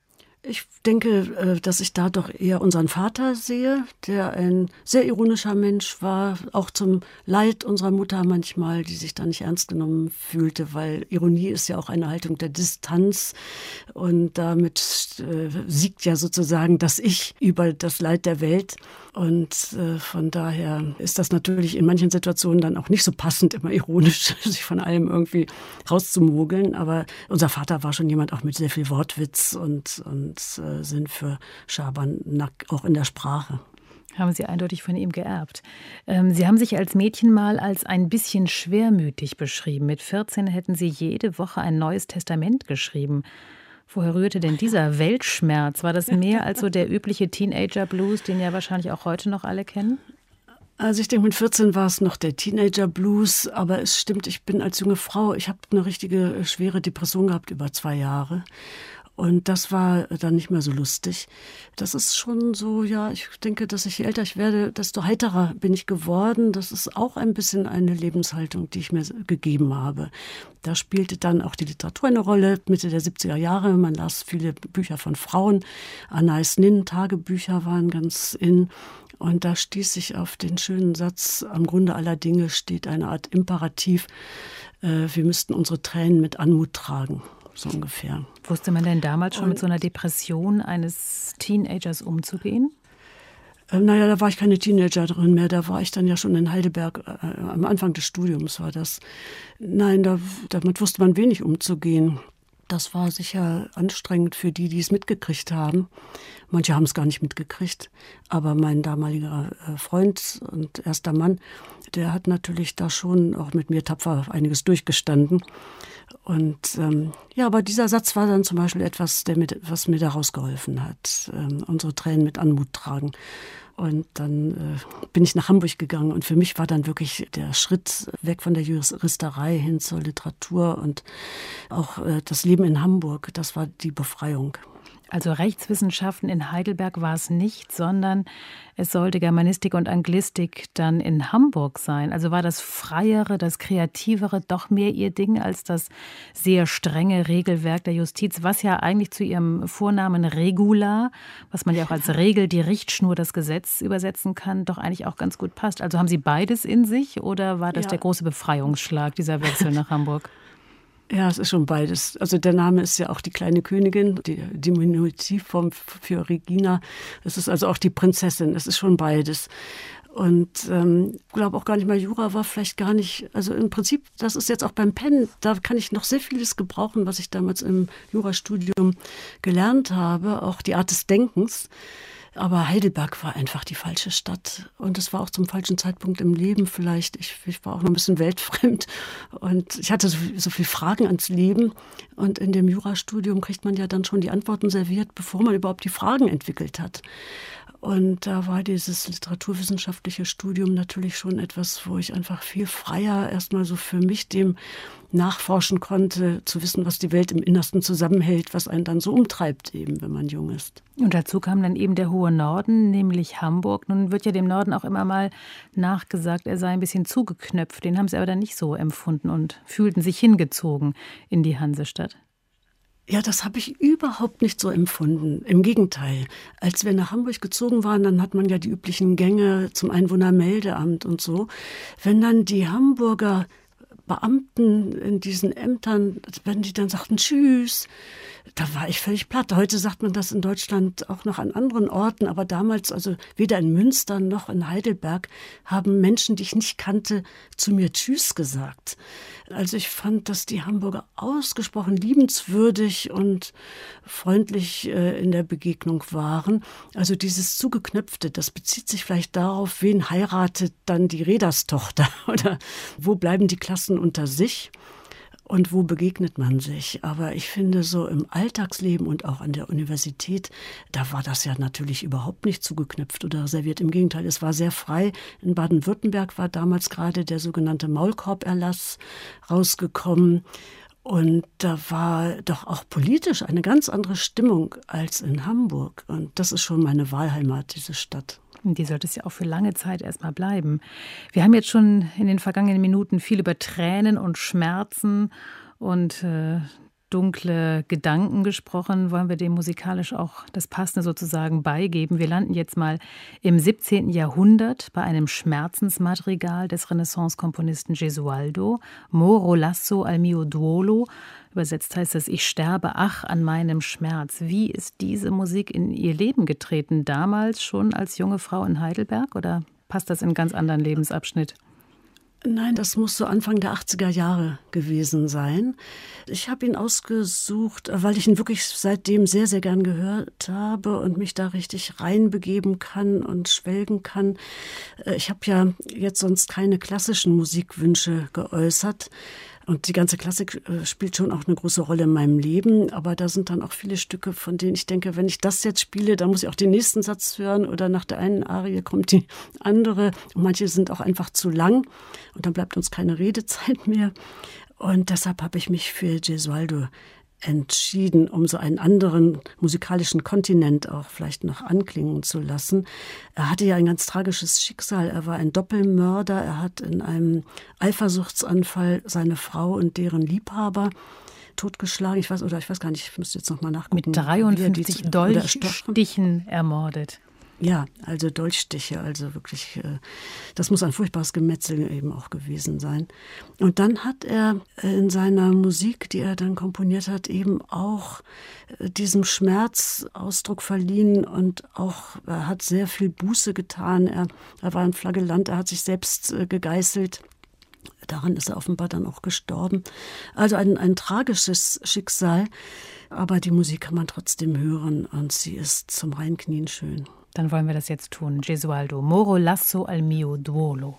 Ich denke, dass ich da doch eher unseren Vater sehe, der ein sehr ironischer Mensch war, auch zum Leid unserer Mutter manchmal, die sich da nicht ernst genommen fühlte, weil Ironie ist ja auch eine Haltung der Distanz und damit äh, siegt ja sozusagen das Ich über das Leid der Welt. Und äh, von daher ist das natürlich in manchen Situationen dann auch nicht so passend, immer ironisch, sich von allem irgendwie rauszumogeln. Aber unser Vater war schon jemand auch mit sehr viel Wortwitz und, und äh, Sinn für Schabernack, auch in der Sprache. Haben Sie eindeutig von ihm geerbt. Ähm, Sie haben sich als Mädchen mal als ein bisschen schwermütig beschrieben. Mit vierzehn hätten Sie jede Woche ein neues Testament geschrieben. Woher rührte denn dieser Weltschmerz? War das mehr als so der übliche Teenager-Blues, den ja wahrscheinlich auch heute noch alle kennen? Also ich denke, mit vierzehn war es noch der Teenager-Blues, aber es stimmt, ich bin als junge Frau, ich habe eine richtige schwere Depression gehabt über zwei Jahre. Und das war dann nicht mehr so lustig. Das ist schon so, ja, ich denke, dass ich je älter ich werde, desto heiterer bin ich geworden. Das ist auch ein bisschen eine Lebenshaltung, die ich mir gegeben habe. Da spielte dann auch die Literatur eine Rolle, Mitte der siebziger Jahre. Man las viele Bücher von Frauen. Anais Nin, Tagebücher waren ganz in. Und da stieß ich auf den schönen Satz, am Grunde aller Dinge steht eine Art Imperativ. Äh, wir müssten unsere Tränen mit Anmut tragen. So ungefähr. Wusste man denn damals schon, und mit so einer Depression eines Teenagers umzugehen? Äh, naja, da war ich keine Teenagerin mehr. Da war ich dann ja schon in Heidelberg. Äh, am Anfang des Studiums war das. Nein, da, damit wusste man wenig umzugehen. Das war sicher anstrengend für die, die es mitgekriegt haben. Manche haben es gar nicht mitgekriegt. Aber mein damaliger Freund und erster Mann, der hat natürlich da schon auch mit mir tapfer einiges durchgestanden. Und ähm, ja, aber dieser Satz war dann zum Beispiel etwas, der mit, was mir da rausgeholfen hat. Ähm, unsere Tränen mit Anmut tragen. Und dann äh, bin ich nach Hamburg gegangen und für mich war dann wirklich der Schritt weg von der Juristerei hin zur Literatur und auch äh, das Leben in Hamburg, das war die Befreiung. Also Rechtswissenschaften in Heidelberg war es nicht, sondern es sollte Germanistik und Anglistik dann in Hamburg sein. Also war das Freiere, das Kreativere doch mehr Ihr Ding als das sehr strenge Regelwerk der Justiz, was ja eigentlich zu Ihrem Vornamen Regula, was man ja auch als Regel, die Richtschnur, das Gesetz übersetzen kann, doch eigentlich auch ganz gut passt. Also haben Sie beides in sich oder war das ja der große Befreiungsschlag, dieser Wechsel nach Hamburg? Ja, es ist schon beides. Also der Name ist ja auch die kleine Königin, die Diminutivform für Regina. Es ist also auch die Prinzessin. Es ist schon beides. Und ähm, ich glaube auch gar nicht mal, Jura war vielleicht gar nicht, also im Prinzip, das ist jetzt auch beim Pen, da kann ich noch sehr vieles gebrauchen, was ich damals im Jurastudium gelernt habe, auch die Art des Denkens. Aber Heidelberg war einfach die falsche Stadt und es war auch zum falschen Zeitpunkt im Leben vielleicht. Ich, ich war auch noch ein bisschen weltfremd und ich hatte so, so viele Fragen ans Leben. Und in dem Jurastudium kriegt man ja dann schon die Antworten serviert, bevor man überhaupt die Fragen entwickelt hat. Und da war dieses literaturwissenschaftliche Studium natürlich schon etwas, wo ich einfach viel freier erstmal so für mich dem nachforschen konnte, zu wissen, was die Welt im Innersten zusammenhält, was einen dann so umtreibt eben, wenn man jung ist. Und dazu kam dann eben der hohe Norden, nämlich Hamburg. Nun wird ja dem Norden auch immer mal nachgesagt, er sei ein bisschen zugeknöpft. Den haben Sie aber dann nicht so empfunden und fühlten sich hingezogen in die Hansestadt. Ja, das habe ich überhaupt nicht so empfunden. Im Gegenteil. Als wir nach Hamburg gezogen waren, dann hat man ja die üblichen Gänge zum Einwohnermeldeamt und so. Wenn dann die Hamburger Beamten in diesen Ämtern, wenn die dann sagten, tschüss, da war ich völlig platt. Heute sagt man das in Deutschland auch noch an anderen Orten, aber damals, also weder in Münster noch in Heidelberg, haben Menschen, die ich nicht kannte, zu mir Tschüss gesagt. Also ich fand, dass die Hamburger ausgesprochen liebenswürdig und freundlich äh, in der Begegnung waren. Also dieses Zugeknöpfte, das bezieht sich vielleicht darauf, wen heiratet dann die Reederstochter oder wo bleiben die Klassen unter sich? Und wo begegnet man sich? Aber ich finde, so im Alltagsleben und auch an der Universität, da war das ja natürlich überhaupt nicht zugeknüpft oder reserviert. Im Gegenteil, es war sehr frei. In Baden-Württemberg war damals gerade der sogenannte Maulkorb-Erlass rausgekommen. Und da war doch auch politisch eine ganz andere Stimmung als in Hamburg. Und das ist schon meine Wahlheimat, diese Stadt. Die sollte es ja auch für lange Zeit erstmal bleiben. Wir haben jetzt schon in den vergangenen Minuten viel über Tränen und Schmerzen und äh, dunkle Gedanken gesprochen. Wollen wir dem musikalisch auch das Passende sozusagen beigeben? Wir landen jetzt mal im siebzehnten Jahrhundert bei einem Schmerzensmadrigal des Renaissance-Komponisten Gesualdo, Moro lasso al mio duolo. Übersetzt heißt es, ich sterbe, ach, an meinem Schmerz. Wie ist diese Musik in ihr Leben getreten? Damals schon als junge Frau in Heidelberg oder passt das in einen ganz anderen Lebensabschnitt? Nein, das muss so Anfang der achtziger Jahre gewesen sein. Ich habe ihn ausgesucht, weil ich ihn wirklich seitdem sehr, sehr gern gehört habe und mich da richtig reinbegeben kann und schwelgen kann. Ich habe ja jetzt sonst keine klassischen Musikwünsche geäußert. Und die ganze Klassik äh, spielt schon auch eine große Rolle in meinem Leben. Aber da sind dann auch viele Stücke, von denen ich denke, wenn ich das jetzt spiele, dann muss ich auch den nächsten Satz hören. Oder nach der einen Arie kommt die andere. Und manche sind auch einfach zu lang. Und dann bleibt uns keine Redezeit mehr. Und deshalb habe ich mich für Gesualdo entschieden, um so einen anderen musikalischen Kontinent auch vielleicht noch anklingen zu lassen. Er hatte ja ein ganz tragisches Schicksal. Er war ein Doppelmörder. Er hat in einem Eifersuchtsanfall seine Frau und deren Liebhaber totgeschlagen. Ich weiß, oder ich weiß gar nicht, ich müsste jetzt noch mal nachgucken. Mit dreiundfünfzig Dolchstichen ermordet. Ja, also Dolchstiche, also wirklich, das muss ein furchtbares Gemetzel eben auch gewesen sein. Und dann hat er in seiner Musik, die er dann komponiert hat, eben auch diesem Schmerz Ausdruck verliehen und auch, er hat sehr viel Buße getan. Er, er war ein Flagellant, er hat sich selbst gegeißelt. Daran ist er offenbar dann auch gestorben. Also ein, ein tragisches Schicksal, aber die Musik kann man trotzdem hören und sie ist zum Reinknien schön. Dann wollen wir das jetzt tun. Gesualdo, Moro lasso al mio duolo.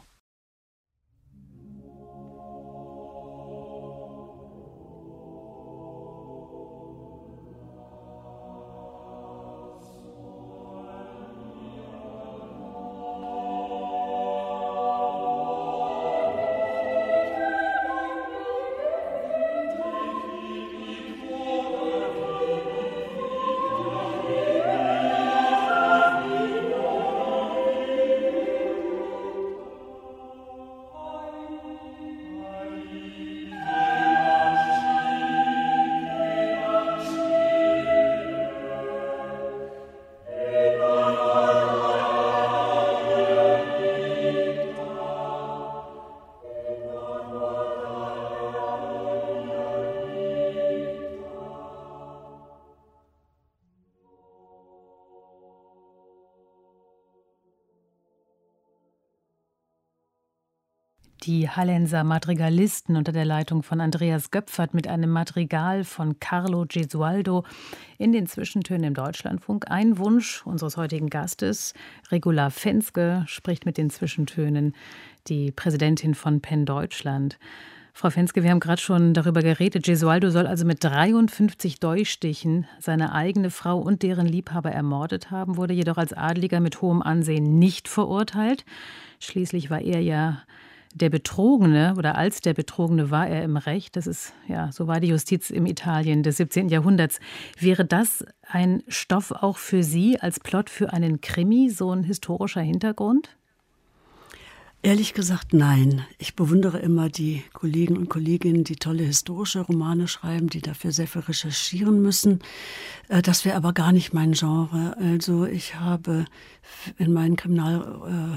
Die Hallenser Madrigalisten unter der Leitung von Andreas Göpfert mit einem Madrigal von Carlo Gesualdo in den Zwischentönen im Deutschlandfunk. Ein Wunsch unseres heutigen Gastes, Regula Fenske, spricht mit den Zwischentönen, die Präsidentin von Penn Deutschland. Frau Fenske, wir haben gerade schon darüber geredet. Gesualdo soll also mit dreiundfünfzig Dolchstichen seine eigene Frau und deren Liebhaber ermordet haben, wurde jedoch als Adeliger mit hohem Ansehen nicht verurteilt. Schließlich war er ja der Betrogene oder als der Betrogene war er im Recht. Das ist, ja, so war die Justiz im Italien des siebzehnten Jahrhunderts. Wäre das ein Stoff auch für Sie als Plot für einen Krimi, so ein historischer Hintergrund? Ehrlich gesagt, nein. Ich bewundere immer die Kollegen und Kolleginnen, die tolle historische Romane schreiben, die dafür sehr viel recherchieren müssen. Das wäre aber gar nicht mein Genre. Also ich habe in meinen Kriminal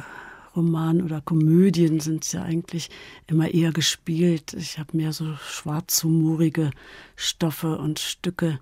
Roman oder Komödien sind es ja eigentlich immer eher gespielt. Ich habe mehr so schwarzhumorige Stoffe und Stücke.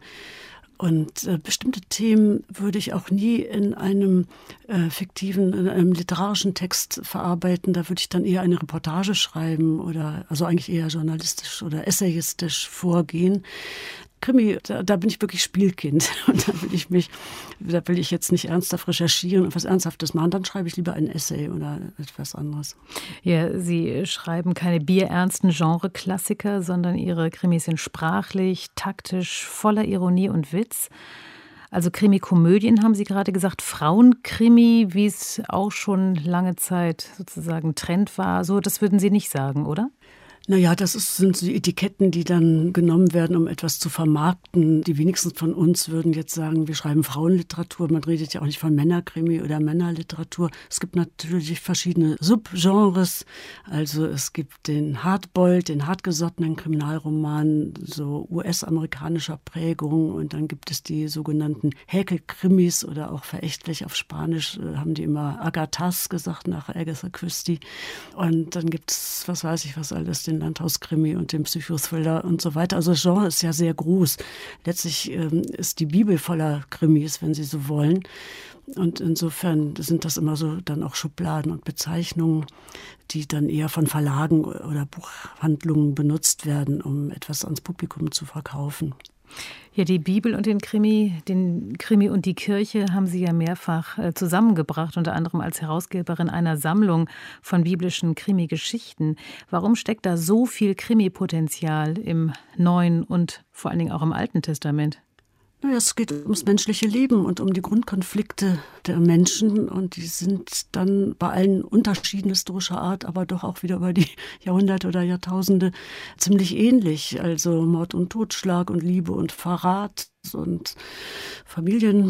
Und äh, bestimmte Themen würde ich auch nie in einem äh, fiktiven, in einem literarischen Text verarbeiten. Da würde ich dann eher eine Reportage schreiben oder also eigentlich eher journalistisch oder essayistisch vorgehen. Krimi, da, da bin ich wirklich Spielkind und da will ich mich, da will ich jetzt nicht ernsthaft recherchieren und was Ernsthaftes machen, dann schreibe ich lieber ein Essay oder etwas anderes. Ja, Sie schreiben keine bierernsten Genre-Klassiker, sondern Ihre Krimis sind sprachlich, taktisch, voller Ironie und Witz. Also Krimi-Komödien haben Sie gerade gesagt, Frauenkrimi, wie es auch schon lange Zeit sozusagen Trend war, so das würden Sie nicht sagen, oder? Naja, das ist, sind so die Etiketten, die dann genommen werden, um etwas zu vermarkten. Die wenigsten von uns würden jetzt sagen, wir schreiben Frauenliteratur. Man redet ja auch nicht von Männerkrimi oder Männerliteratur. Es gibt natürlich verschiedene Subgenres. Also es gibt den Hardboiled, den hartgesottenen Kriminalroman, so U S-amerikanischer Prägung. Und dann gibt es die sogenannten Häkelkrimis oder auch verächtlich auf Spanisch äh, haben die immer Agathas gesagt, nach Agatha Christie. Und dann gibt es, was weiß ich was alles, den Landhauskrimi und den Psychothriller und so weiter. Also das Genre ist ja sehr groß. Letztlich ähm, ist die Bibel voller Krimis, wenn Sie so wollen. Und insofern sind das immer so dann auch Schubladen und Bezeichnungen, die dann eher von Verlagen oder Buchhandlungen benutzt werden, um etwas ans Publikum zu verkaufen. Ja, die Bibel und den Krimi, den Krimi und die Kirche haben Sie ja mehrfach äh, zusammengebracht, unter anderem als Herausgeberin einer Sammlung von biblischen Krimi-Geschichten. Warum steckt da so viel Krimi-Potenzial im Neuen und vor allen Dingen auch im Alten Testament? Naja, es geht ums menschliche Leben und um die Grundkonflikte der Menschen und die sind dann bei allen Unterschieden historischer Art, aber doch auch wieder über die Jahrhunderte oder Jahrtausende ziemlich ähnlich. Also Mord und Totschlag und Liebe und Verrat und Familien,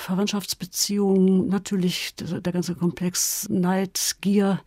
Verwandtschaftsbeziehungen, natürlich der, der ganze Komplex Neid, Gier,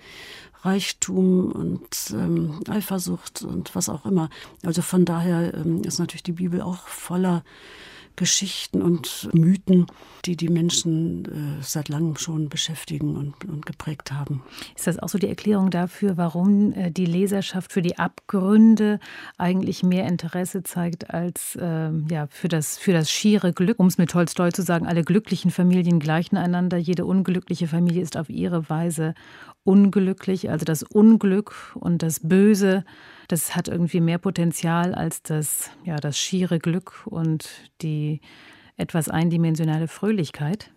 Reichtum und ähm, Eifersucht und was auch immer. Also von daher ähm, ist natürlich die Bibel auch voller Geschichten und Mythen, die die Menschen äh, seit langem schon beschäftigen und, und geprägt haben. Ist das auch so die Erklärung dafür, warum äh, die Leserschaft für die Abgründe eigentlich mehr Interesse zeigt als äh, ja, für das, für das schiere Glück? Um es mit Tolstoi zu sagen, alle glücklichen Familien gleichen einander, jede unglückliche Familie ist auf ihre Weise unglücklich. Also das Unglück und das Böse, das hat irgendwie mehr Potenzial als das, ja, das schiere Glück und die etwas eindimensionale Fröhlichkeit.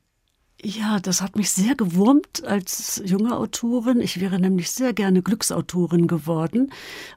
Ja, das hat mich sehr gewurmt als junge Autorin. Ich wäre nämlich sehr gerne Glücksautorin geworden.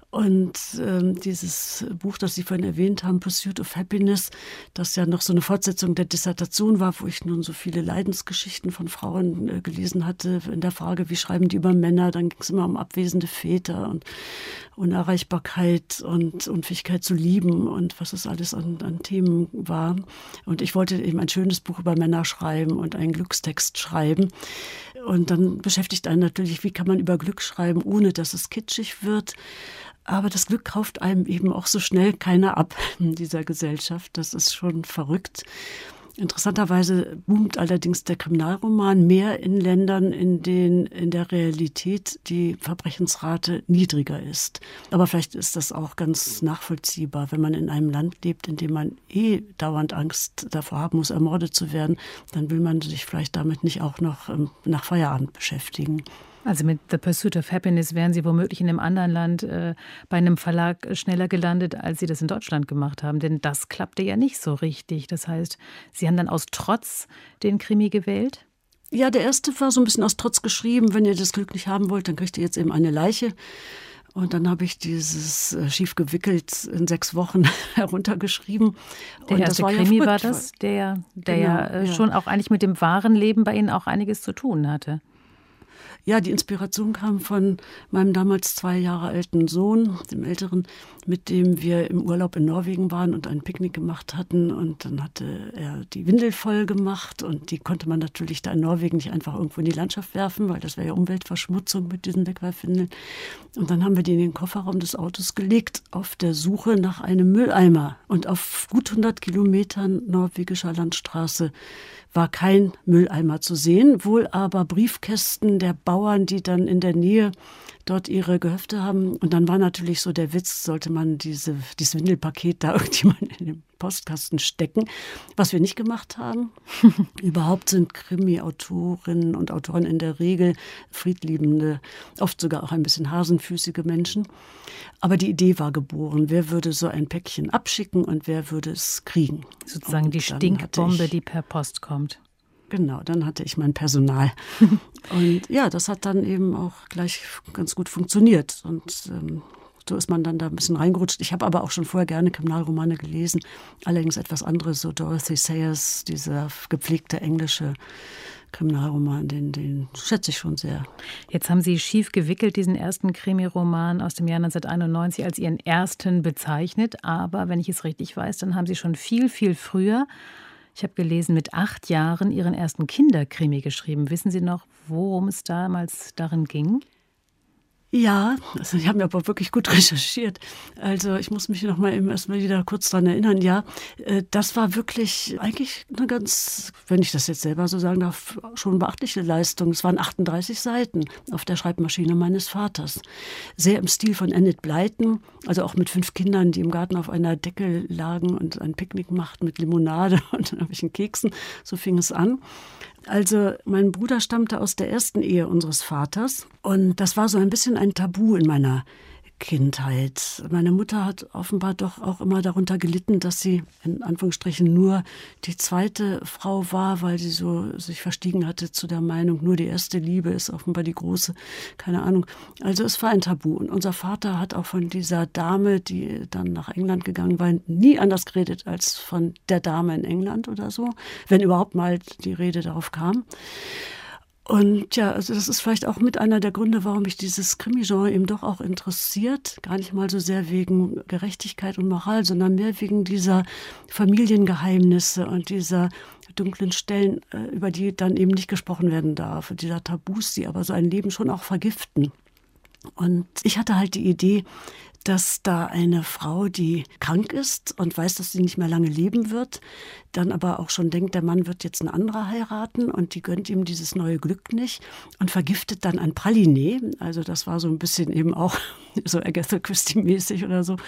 Und ähm, dieses Buch, das Sie vorhin erwähnt haben, Pursuit of Happiness, das ja noch so eine Fortsetzung der Dissertation war, wo ich nun so viele Leidensgeschichten von Frauen äh, gelesen hatte, in der Frage, wie schreiben die über Männer, dann ging es immer um abwesende Väter und Unerreichbarkeit und Unfähigkeit zu lieben und was es alles an, an Themen war. Und ich wollte eben ein schönes Buch über Männer schreiben und einen Glückstext schreiben. Und dann beschäftigt einen natürlich, wie kann man über Glück schreiben, ohne dass es kitschig wird. Aber das Glück kauft einem eben auch so schnell keiner ab in dieser Gesellschaft. Das ist schon verrückt. Interessanterweise boomt allerdings der Kriminalroman mehr in Ländern, in denen in der Realität die Verbrechensrate niedriger ist. Aber vielleicht ist das auch ganz nachvollziehbar. Wenn man in einem Land lebt, in dem man eh dauernd Angst davor haben muss, ermordet zu werden, dann will man sich vielleicht damit nicht auch noch nach Feierabend beschäftigen. Also mit The Pursuit of Happiness wären Sie womöglich in einem anderen Land äh, bei einem Verlag schneller gelandet, als Sie das in Deutschland gemacht haben. Denn das klappte ja nicht so richtig. Das heißt, Sie haben dann aus Trotz den Krimi gewählt? Ja, der erste war so ein bisschen aus Trotz geschrieben. Wenn ihr das Glück nicht haben wollt, dann kriegt ihr jetzt eben eine Leiche. Und dann habe ich dieses äh, schief gewickelt in sechs Wochen heruntergeschrieben. Der und erste das war Krimi ja war das, der, der genau, ja, äh, ja schon auch eigentlich mit dem wahren Leben bei Ihnen auch einiges zu tun hatte. Ja, die Inspiration kam von meinem damals zwei Jahre alten Sohn, dem Älteren, mit dem wir im Urlaub in Norwegen waren und ein Picknick gemacht hatten. Und dann hatte er die Windel voll gemacht und die konnte man natürlich da in Norwegen nicht einfach irgendwo in die Landschaft werfen, weil das wäre ja Umweltverschmutzung mit diesen Wegwerfwindeln. Und dann haben wir die in den Kofferraum des Autos gelegt, auf der Suche nach einem Mülleimer. Und auf gut hundert Kilometern norwegischer Landstraße war kein Mülleimer zu sehen, wohl aber Briefkästen der Bau Bauern, die dann in der Nähe dort ihre Gehöfte haben. Und dann war natürlich so der Witz, sollte man diese, dieses Windelpaket da irgendjemand in den Postkasten stecken, was wir nicht gemacht haben. Überhaupt sind Krimi-Autorinnen und Autoren in der Regel friedliebende, oft sogar auch ein bisschen hasenfüßige Menschen. Aber die Idee war geboren. Wer würde so ein Päckchen abschicken und wer würde es kriegen? Sozusagen die Stinkbombe, ich, die per Post kommt. Genau, dann hatte ich mein Personal. Und ja, das hat dann eben auch gleich ganz gut funktioniert. Und ähm, so ist man dann da ein bisschen reingerutscht. Ich habe aber auch schon vorher gerne Kriminalromane gelesen. Allerdings etwas anderes, so Dorothy Sayers, dieser gepflegte englische Kriminalroman, den, den schätze ich schon sehr. Jetzt haben Sie Schief gewickelt, diesen ersten Krimiroman aus dem Jahr neunzehnhunderteinundneunzig, als Ihren ersten bezeichnet. Aber wenn ich es richtig weiß, dann haben Sie schon viel, viel früher, ich habe gelesen, mit acht Jahren Ihren ersten Kinderkrimi geschrieben. Wissen Sie noch, worum es damals darin ging? Ja, also die haben aber wirklich gut recherchiert. Also ich muss mich noch mal eben erstmal wieder kurz dran erinnern. Ja, das war wirklich eigentlich eine ganz, wenn ich das jetzt selber so sagen darf, schon beachtliche Leistung. Es waren achtunddreißig Seiten auf der Schreibmaschine meines Vaters. Sehr im Stil von Enid Blyton, also auch mit fünf Kindern, die im Garten auf einer Decke lagen und ein Picknick machten mit Limonade und irgendwelchen Keksen. So fing es an. Also mein Bruder stammte aus der ersten Ehe unseres Vaters und das war so ein bisschen ein Tabu in meiner Kindheit. Meine Mutter hat offenbar doch auch immer darunter gelitten, dass sie in Anführungsstrichen nur die zweite Frau war, weil sie so sich verstiegen hatte zu der Meinung, nur die erste Liebe ist offenbar die große, keine Ahnung. Also es war ein Tabu. Und unser Vater hat auch von dieser Dame, die dann nach England gegangen war, nie anders geredet als von der Dame in England oder so, wenn überhaupt mal die Rede darauf kam. Und ja, also das ist vielleicht auch mit einer der Gründe, warum mich dieses Krimi-Genre eben doch auch interessiert. Gar nicht mal so sehr wegen Gerechtigkeit und Moral, sondern mehr wegen dieser Familiengeheimnisse und dieser dunklen Stellen, über die dann eben nicht gesprochen werden darf. Und dieser Tabus, die aber so ein Leben schon auch vergiften. Und ich hatte halt die Idee, dass da eine Frau, die krank ist und weiß, dass sie nicht mehr lange leben wird, dann aber auch schon denkt, der Mann wird jetzt eine andere heiraten und die gönnt ihm dieses neue Glück nicht und vergiftet dann ein Praliné. Also das war so ein bisschen eben auch so Agatha Christie-mäßig oder so.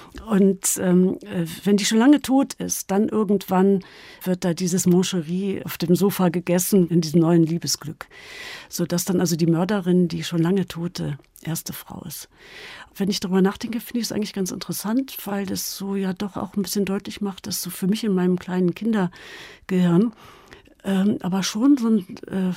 Und ähm, wenn die schon lange tot ist, dann irgendwann wird da dieses Moncherie auf dem Sofa gegessen in diesem neuen Liebesglück. Sodass dann also die Mörderin die schon lange tote erste Frau ist. Wenn ich darüber nachdenke, finde ich es eigentlich ganz interessant, weil das so ja doch auch ein bisschen deutlich macht, dass so für mich in meinem kleinen Kindergehirn ähm, aber schon so ein, äh,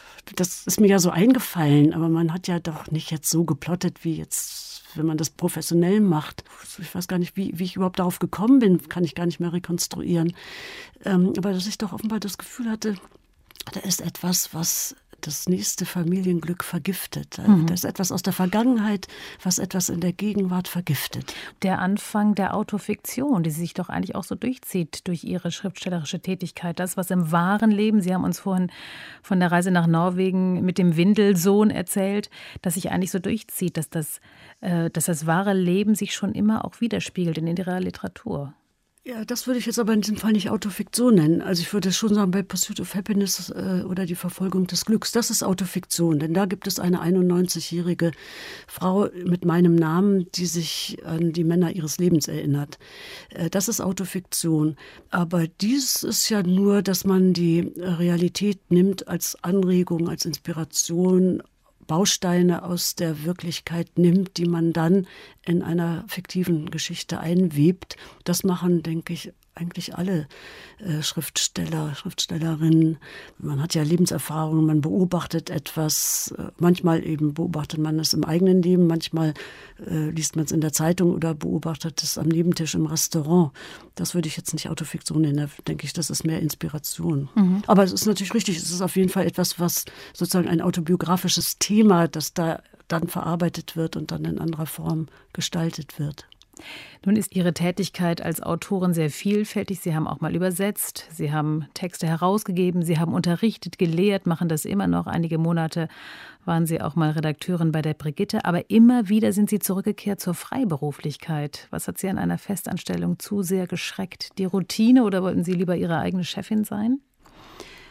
das ist mir ja so eingefallen, aber man hat ja doch nicht jetzt so geplottet, wie jetzt, wenn man das professionell macht. Ich weiß gar nicht, wie, wie ich überhaupt darauf gekommen bin, kann ich gar nicht mehr rekonstruieren. Ähm, aber dass ich doch offenbar das Gefühl hatte, da ist etwas, was das nächste Familienglück vergiftet. Mhm. Da ist etwas aus der Vergangenheit, was etwas in der Gegenwart vergiftet. Der Anfang der Autofiktion, die sich doch eigentlich auch so durchzieht durch Ihre schriftstellerische Tätigkeit. Das, was im wahren Leben, Sie haben uns vorhin von der Reise nach Norwegen mit dem Windelsohn erzählt, dass sich eigentlich so durchzieht, dass das, äh, dass das wahre Leben sich schon immer auch widerspiegelt in Ihrer Literatur. Ja, das würde ich jetzt aber in diesem Fall nicht Autofiktion nennen. Also ich würde schon sagen, bei Pursuit of Happiness äh, oder die Verfolgung des Glücks, das ist Autofiktion. Denn da gibt es eine einundneunzigjährige Frau mit meinem Namen, die sich an die Männer ihres Lebens erinnert. Äh, das ist Autofiktion. Aber dies ist ja nur, dass man die Realität nimmt als Anregung, als Inspiration, Bausteine aus der Wirklichkeit nimmt, die man dann in einer fiktiven Geschichte einwebt. Das machen, denke ich, eigentlich alle äh, Schriftsteller, Schriftstellerinnen. Man hat ja Lebenserfahrungen, man beobachtet etwas. Äh, manchmal eben beobachtet man es im eigenen Leben, manchmal äh, liest man es in der Zeitung oder beobachtet es am Nebentisch im Restaurant. Das würde ich jetzt nicht Autofiktion nennen, da denke ich, das ist mehr Inspiration. Mhm. Aber es ist natürlich richtig, es ist auf jeden Fall etwas, was sozusagen ein autobiografisches Thema, das da dann verarbeitet wird und dann in anderer Form gestaltet wird. Nun ist Ihre Tätigkeit als Autorin sehr vielfältig. Sie haben auch mal übersetzt, Sie haben Texte herausgegeben, Sie haben unterrichtet, gelehrt, machen das immer noch. Einige Monate waren Sie auch mal Redakteurin bei der Brigitte. Aber immer wieder sind Sie zurückgekehrt zur Freiberuflichkeit. Was hat Sie an einer Festanstellung zu sehr geschreckt? Die Routine oder wollten Sie lieber Ihre eigene Chefin sein?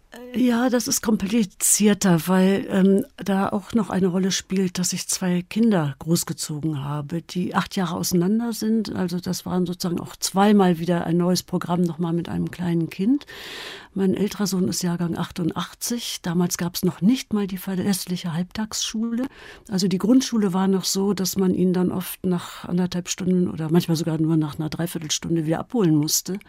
Ja, das ist komplizierter, weil ähm, da auch noch eine Rolle spielt, dass ich zwei Kinder großgezogen habe, die acht Jahre auseinander sind. Also das waren sozusagen auch zweimal wieder ein neues Programm, nochmal mit einem kleinen Kind. Mein älterer Sohn ist Jahrgang achtundachtzig. Damals gab es noch nicht mal die verlässliche Halbtagsschule. Also die Grundschule war noch so, dass man ihn dann oft nach anderthalb Stunden oder manchmal sogar nur nach einer Dreiviertelstunde wieder abholen musste.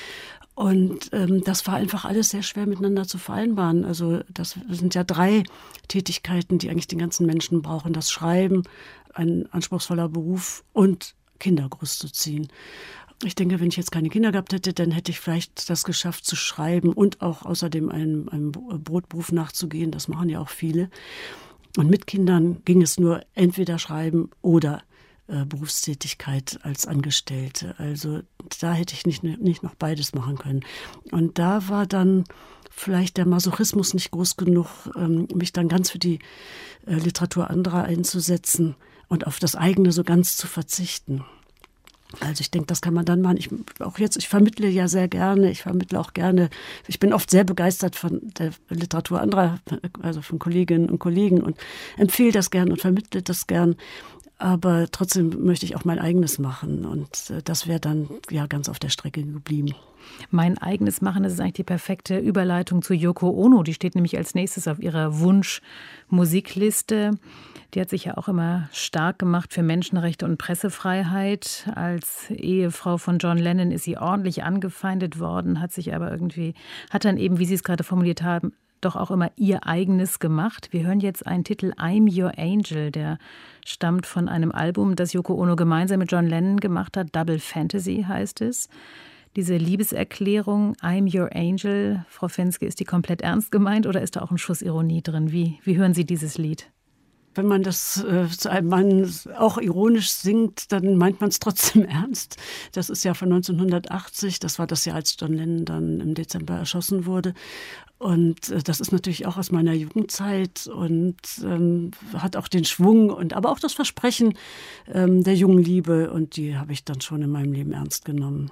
Und ähm, das war einfach alles sehr schwer miteinander zu vereinbaren. Also das sind ja drei Tätigkeiten, die eigentlich den ganzen Menschen brauchen. Das Schreiben, ein anspruchsvoller Beruf und Kinder großzuziehen. Ich denke, wenn ich jetzt keine Kinder gehabt hätte, dann hätte ich vielleicht das geschafft zu schreiben und auch außerdem einem, einem Brotberuf nachzugehen. Das machen ja auch viele. Und mit Kindern ging es nur entweder schreiben oder Berufstätigkeit als Angestellte. Also da hätte ich nicht, nicht noch beides machen können. Und da war dann vielleicht der Masochismus nicht groß genug, mich dann ganz für die Literatur anderer einzusetzen und auf das eigene so ganz zu verzichten. Also ich denke, das kann man dann machen. Ich, auch jetzt, ich vermittle ja sehr gerne, ich vermittle auch gerne, ich bin oft sehr begeistert von der Literatur anderer, also von Kolleginnen und Kollegen und empfehle das gern und vermittle das gern. Aber trotzdem möchte ich auch mein eigenes machen und das wäre dann ja ganz auf der Strecke geblieben. Mein eigenes Machen, das ist eigentlich die perfekte Überleitung zu Yoko Ono. Die steht nämlich als nächstes auf ihrer Wunsch-Musikliste. Die hat sich ja auch immer stark gemacht für Menschenrechte und Pressefreiheit. Als Ehefrau von John Lennon ist sie ordentlich angefeindet worden, hat sich aber irgendwie, hat dann eben, wie Sie es gerade formuliert haben, doch auch immer ihr eigenes gemacht. Wir hören jetzt einen Titel, I'm Your Angel, der stammt von einem Album, das Yoko Ono gemeinsam mit John Lennon gemacht hat. Double Fantasy heißt es. Diese Liebeserklärung, I'm Your Angel, Frau Fenske, ist die komplett ernst gemeint oder ist da auch ein Schuss Ironie drin? Wie, wie hören Sie dieses Lied? Wenn man das äh, zu einem Mann auch ironisch singt, dann meint man es trotzdem ernst. Das ist ja von neunzehnhundertachtzig, das war das Jahr, als John Lennon dann im Dezember erschossen wurde. Und äh, das ist natürlich auch aus meiner Jugendzeit und ähm, hat auch den Schwung, und aber auch das Versprechen ähm, der jungen Liebe. Und die habe ich dann schon in meinem Leben ernst genommen.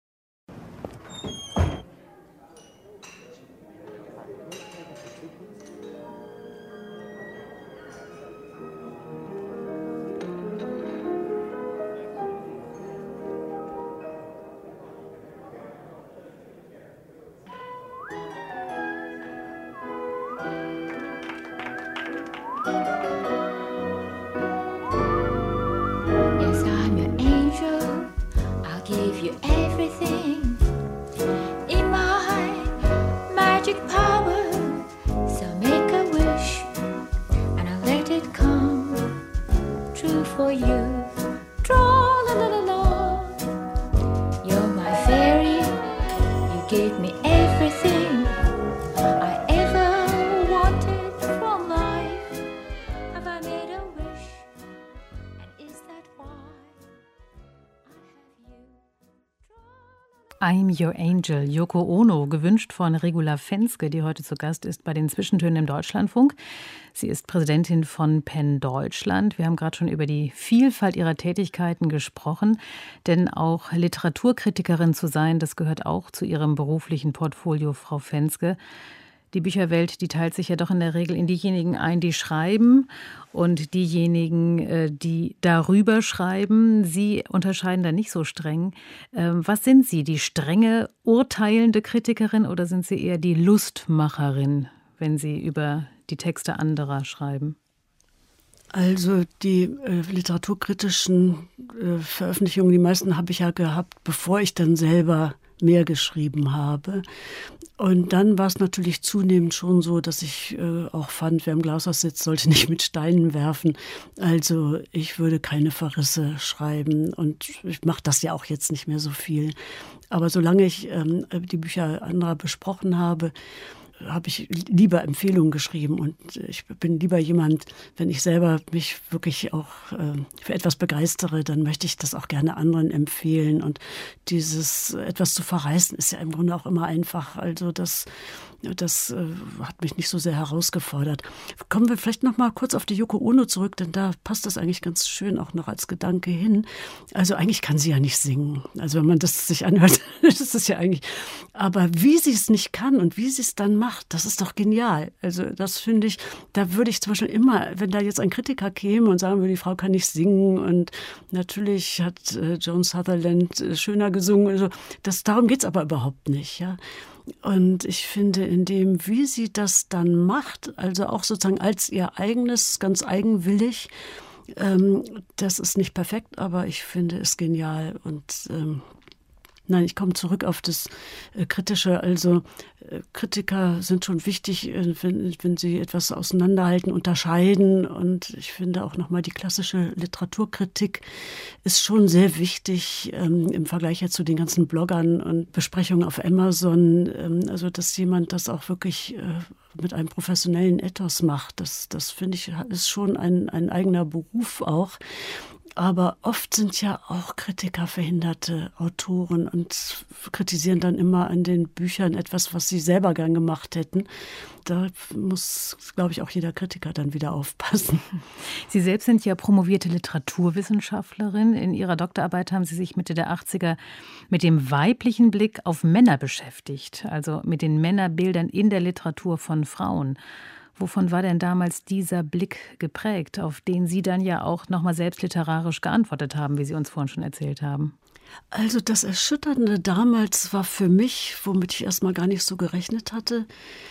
I'm Your Angel, Yoko Ono, gewünscht von Regula Fenske, die heute zu Gast ist bei den Zwischentönen im Deutschlandfunk. Sie ist Präsidentin von PEN Deutschland. Wir haben gerade schon über die Vielfalt ihrer Tätigkeiten gesprochen, denn auch Literaturkritikerin zu sein, das gehört auch zu ihrem beruflichen Portfolio, Frau Fenske. Die Bücherwelt, die teilt sich ja doch in der Regel in diejenigen ein, die schreiben und diejenigen, die darüber schreiben. Sie unterscheiden da nicht so streng. Was sind Sie, die strenge, urteilende Kritikerin oder sind Sie eher die Lustmacherin, wenn Sie über die Texte anderer schreiben? Also die äh, literaturkritischen äh, Veröffentlichungen, die meisten habe ich ja gehabt, bevor ich dann selber mehr geschrieben habe. Und dann war es natürlich zunehmend schon so, dass ich äh, auch fand, wer im Glashaus sitzt, sollte nicht mit Steinen werfen. Also ich würde keine Verrisse schreiben und ich mache das ja auch jetzt nicht mehr so viel. Aber solange ich ähm, die Bücher anderer besprochen habe, habe ich lieber Empfehlungen geschrieben und ich bin lieber jemand, wenn ich selber mich wirklich auch äh, für etwas begeistere, dann möchte ich das auch gerne anderen empfehlen und dieses etwas zu verreißen ist ja im Grunde auch immer einfach, also das Das äh, hat mich nicht so sehr herausgefordert. Kommen wir vielleicht noch mal kurz auf die Yoko Ono zurück, denn da passt das eigentlich ganz schön auch noch als Gedanke hin. Also eigentlich kann sie ja nicht singen. Also wenn man das sich anhört, das ist ja eigentlich... Aber wie sie es nicht kann und wie sie es dann macht, das ist doch genial. Also das finde ich, da würde ich zum Beispiel immer, wenn da jetzt ein Kritiker käme und sagen würde, die Frau kann nicht singen und natürlich hat äh, Joan Sutherland äh, schöner gesungen. Also das, darum geht es aber überhaupt nicht, ja. Und ich finde, in dem, wie sie das dann macht, also auch sozusagen als ihr eigenes, ganz eigenwillig, ähm, das ist nicht perfekt, aber ich finde es genial. Und ähm, nein, ich komme zurück auf das äh, Kritische. Also äh, Kritiker sind schon wichtig, äh, wenn, wenn sie etwas auseinanderhalten, unterscheiden. Und ich finde auch nochmal, die klassische Literaturkritik ist schon sehr wichtig ähm, im Vergleich jetzt zu den ganzen Bloggern und Besprechungen auf Amazon. Ähm, also dass jemand das auch wirklich äh, mit einem professionellen Ethos macht, das, das finde ich, ist schon ein, ein eigener Beruf auch. Aber oft sind ja auch Kritiker verhinderte Autoren und kritisieren dann immer an den Büchern etwas, was sie selber gern gemacht hätten. Da muss, glaube ich, auch jeder Kritiker dann wieder aufpassen. Sie selbst sind ja promovierte Literaturwissenschaftlerin. In Ihrer Doktorarbeit haben Sie sich Mitte der achtziger mit dem weiblichen Blick auf Männer beschäftigt, also mit den Männerbildern in der Literatur von Frauen. Wovon war denn damals dieser Blick geprägt, auf den Sie dann ja auch nochmal selbst literarisch geantwortet haben, wie Sie uns vorhin schon erzählt haben? Also das Erschütternde damals war für mich, womit ich erstmal gar nicht so gerechnet hatte,